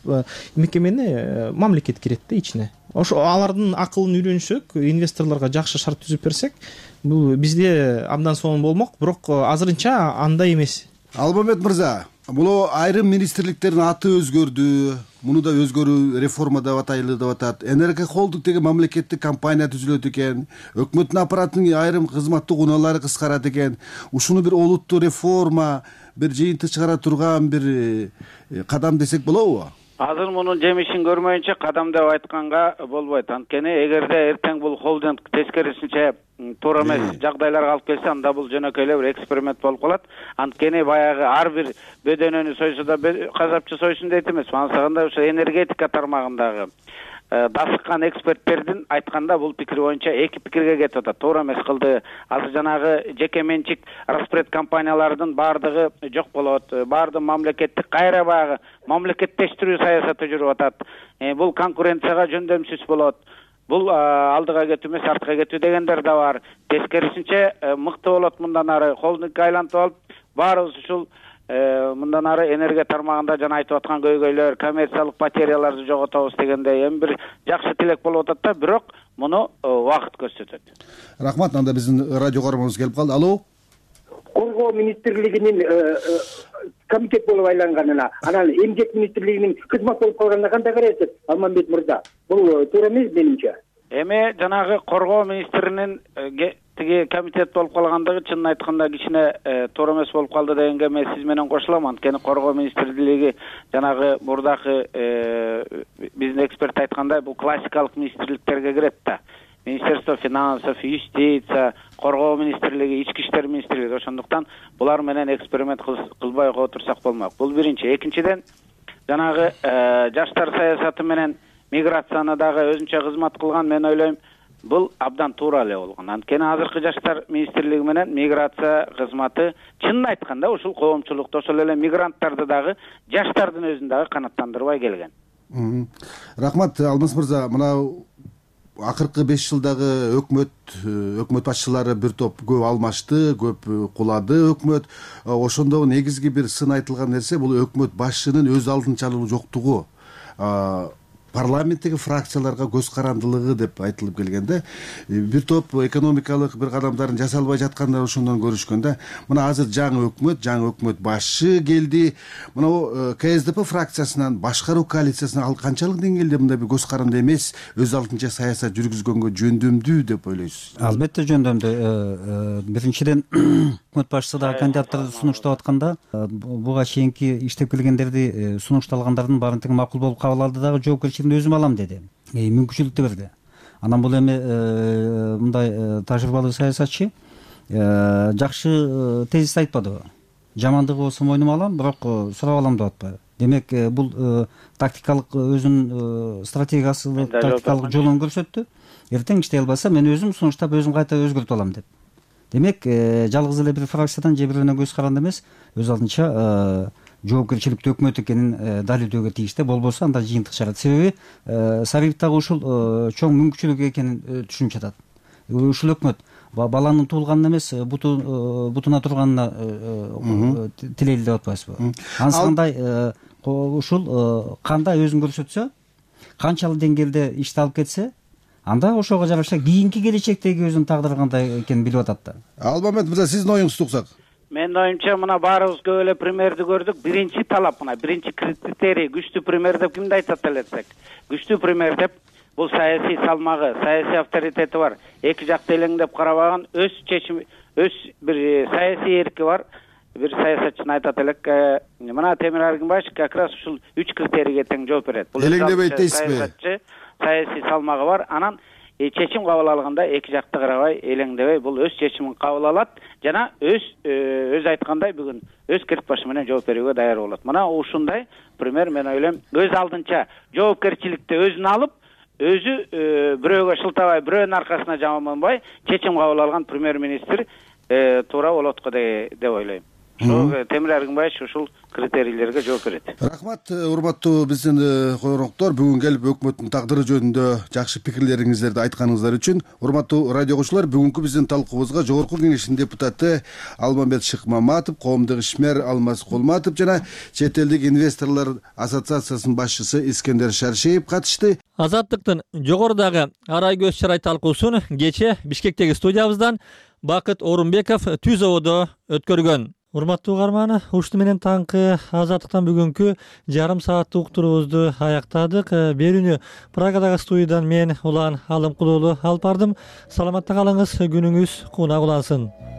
мекемени мамлекет кирет да ичине. Ошо алардын акылын үйрөнсөк, инвесторлорго жакшы шарт түзүп берсек, бул бизде абдан сонун болмок, бирок азырынча андай эмес. Алмамбет мырза, бул айрым министрликтердин аты өзгөрдү. Муну да өзгөрүү реформа деп атайлы деп атат. Энерго холдинг деген мамлекеттик компания түзүлөт экен. Өкмөттүн аппаратынын айрым кызматтык унаалары кыскарат экен. Ушуну бир олуттуу реформа, бир жыйынтык чыгара турган бир кадам десек болобу? Азыр мунун жемишин көрмөйүнчө кадам деп айтканга болбойт. Анткени эгерде эртең бул холдинг тескерисинче туура эмес жагдайларга алып келсе, анда бул жөнөкөй эле бир эксперимент болуп калат. Анткени баягы ар бир бөдөнөнү сойсо да казапчы сойсун дейт эмес. Ансаганда ошо энергетика тармагындагы дасыккан эксперттердин айтканда бул пикир боюнча эки пикирге кетип атат. Туура эмес кылды. Азыр жанагы жеке менчик распред компаниялардын баардыгы жок болот. Баардык мамлекеттик кайра баягы мамлекеттештирүү саясаты жүрүп атат. Бул конкуренцияга жөндөмсүз болот. Бул алдыга кетүү эмес, артка кетүү дегендер да бар. Тескерисинче мыкты болот мындан ары холдингге айлантып алып, баарыбыз ушул мындан ары энергия тармагында жана айтып аткан көйгөйлөр, коммерциялык потеряларды жоготобуз дегендей эми бир жакшы тилек болуп атат да, бирок муну убакыт көрсөтөт. Рахмат, анда биздин радио көрөрмөнүбүз келип калды. Алло. Коргоо министрлигинин комитет болуп айланганына, анан эмгек министрлигинин кызмат болуп калганына кандай карайсыз, Алмамбет мырза? Бул туура эмес менимче. Эми жанагы коргоо министринин тиги комитет болуп калгандыгы чынын айтканда кичине туура эмес болуп калды дегенге мен сиз менен кошулам. Анткени коргоо министрлиги жанагы мурдакы биздин эксперт айткандай бул классикалык министрликтерге кирет да. Министерство финансов, юстиция, коргоо министрлиги, ички иштер министрлиги. Ошондуктан булар менен эксперимент кылбай отурсак болмок. Бул биринчи. Экинчиден жанагы жаштар саясаты менен миграцияны дагы өзүнчө кызмат кылган, мен ойлойм, бул абдан туура эле болгон. Анткени азыркы жаштар министрлиги менен миграция кызматы чынын айтканда ушул коомчулукта ошол эле мигранттарды дагы жаштардын өзүн дагы канааттандырбай келген. Рахмат, Алмаз мырза, мына акыркы беш жылдагы өкмөт өкмөт башчылары бир топ көп алмашты, көп кулады өкмөт. Ошондо негизги бир сын айтылган нерсе бул өкмөт башчынын өз алдынчалыгы жоктугу, парламенттеги фракцияларга көз карандылыгы деп айтылып келгенде, бир топ экономикалык бир кадамдарын жасалбай жатканда ошондон көрүшкөн да. Мына азыр жаңы өкмөт, жаңы өкмөт башчы келди. Мына КСДП фракциясынан башкаруу коалициясына ал канчалык деңгээлде мындай бир көз каранды эмес, өз алдынча саясат жүргүзгөнгө жөндөмдүү деп ойлойсуз? Албетте жөндөмдүү. Биринчиден өкмөт башчысы дагы кандидаттарды сунуштап атканда, буга чейинки иштеп келгендерди сунушталгандардын баарын тең макул болуп кабыл алды дагы жоопкерчиликти өзүм алам деди. Мүмкүнчүлүктү берди. Анан бул эми мындай тажрыйбалуу саясатчы жакшы тезис айтпадыбы? жамандыгы болсо мойнума алам, бирок сурап алам деп атпайбы. Демек бул тактикалык өзүнүн стратегиясы, тактикалык жолун көрсөттү. Эртең иштей албаса мен өзүм сунуштап өзүм кайта өзгөртүп алам деп. Демек жалгыз эле бир фракциядан же бирөөнө көз каранды эмес, өз алдынча жоопкерчиликтүү өкмөт экенин далилдөөгө тийиштүү. Болбосо анда жыйынтык чыгат. Себеби Сариевдагы ушул чоң мүмкүнчүлүк экенин түшүнүп жатат. Ушул өкмөт баланын туулганына эмес, бутуна турганына тилейли деп атпайсызбы? Анысы кандай ушул кандай өзүн көрсөтсө, канчалык деңгээлде ишти алып кетсе, анда ошого жараша кийинки келечектеги өзүнүн тагдыры кандай экенин билип атат да. Алмамбет мырза, сиздин оюңузду уксак. Менин оюмча, мына баарыбыз көп эле примерди көрдүк. Биринчи талап, мына биринчи критерий күчтүү пример деп кимди айтат элесек? Күчтүү пример деп бул саясий салмагы, саясий авторитети бар, эки жакты элеңдеп карабаган, өз чечим, өз бир саясий эрки бар. Бир саясатчыны айтат элек, мына Темир Аргынбаев как раз ушул үч критерийге тең жооп берет. Бул элеңдебейт дейсизби? Саясатчы, саясий салмагы бар, анан чечим кабыл алганда эки жакты карабай, элеңдебей бул өз чечимин кабыл алат жана өз өз айткандай бүгүн өз кирт башы менен жооп берүүгө даяр болот. Мына ушундай пример мен ойлойм, өз алдынча жоопкерчиликти өзүнө алып, өзү бирөөгө шылтабай, бирөөнүн аркасына жаманбай чечим кабыл алган премьер-министр туура болот го деп ойлойм. Ошол Темир Аргынбаев ушул критерийлерге жооп берет. Рахмат, урматтуу биздин койгоноктор, бүгүн келип өкмөттүн тагдыры жөнүндө жакшы пикирлериңиздерди айтканыңыздар үчүн. Урматтуу радио угуучулар, бүгүнкү биздин талкуубузга Жогорку Кеңештин депутаты Алмамбет Шыкмаматов, коомдук ишмер Алмаз Кулматов жана чет элдик инвесторлор ассоциациясынын башчысы Искендер Шаршеев катышты. Азаттыктын жогорудагы арай көз чарай талкуусун кече Бишкектеги студиябыздан Бакыт Орунбеков Түзоводо өткөргөн. Урматтуу угарман, ушуну менен таңкы Азаттыктан бүгүнкү жарым сааттык уктуруубузду аяктадык. Берүүнү Прагадагы студиядан мен Улан Алымкулуулу алып бардым. Саламатта калыңыз, күнүңүз кунак улансын.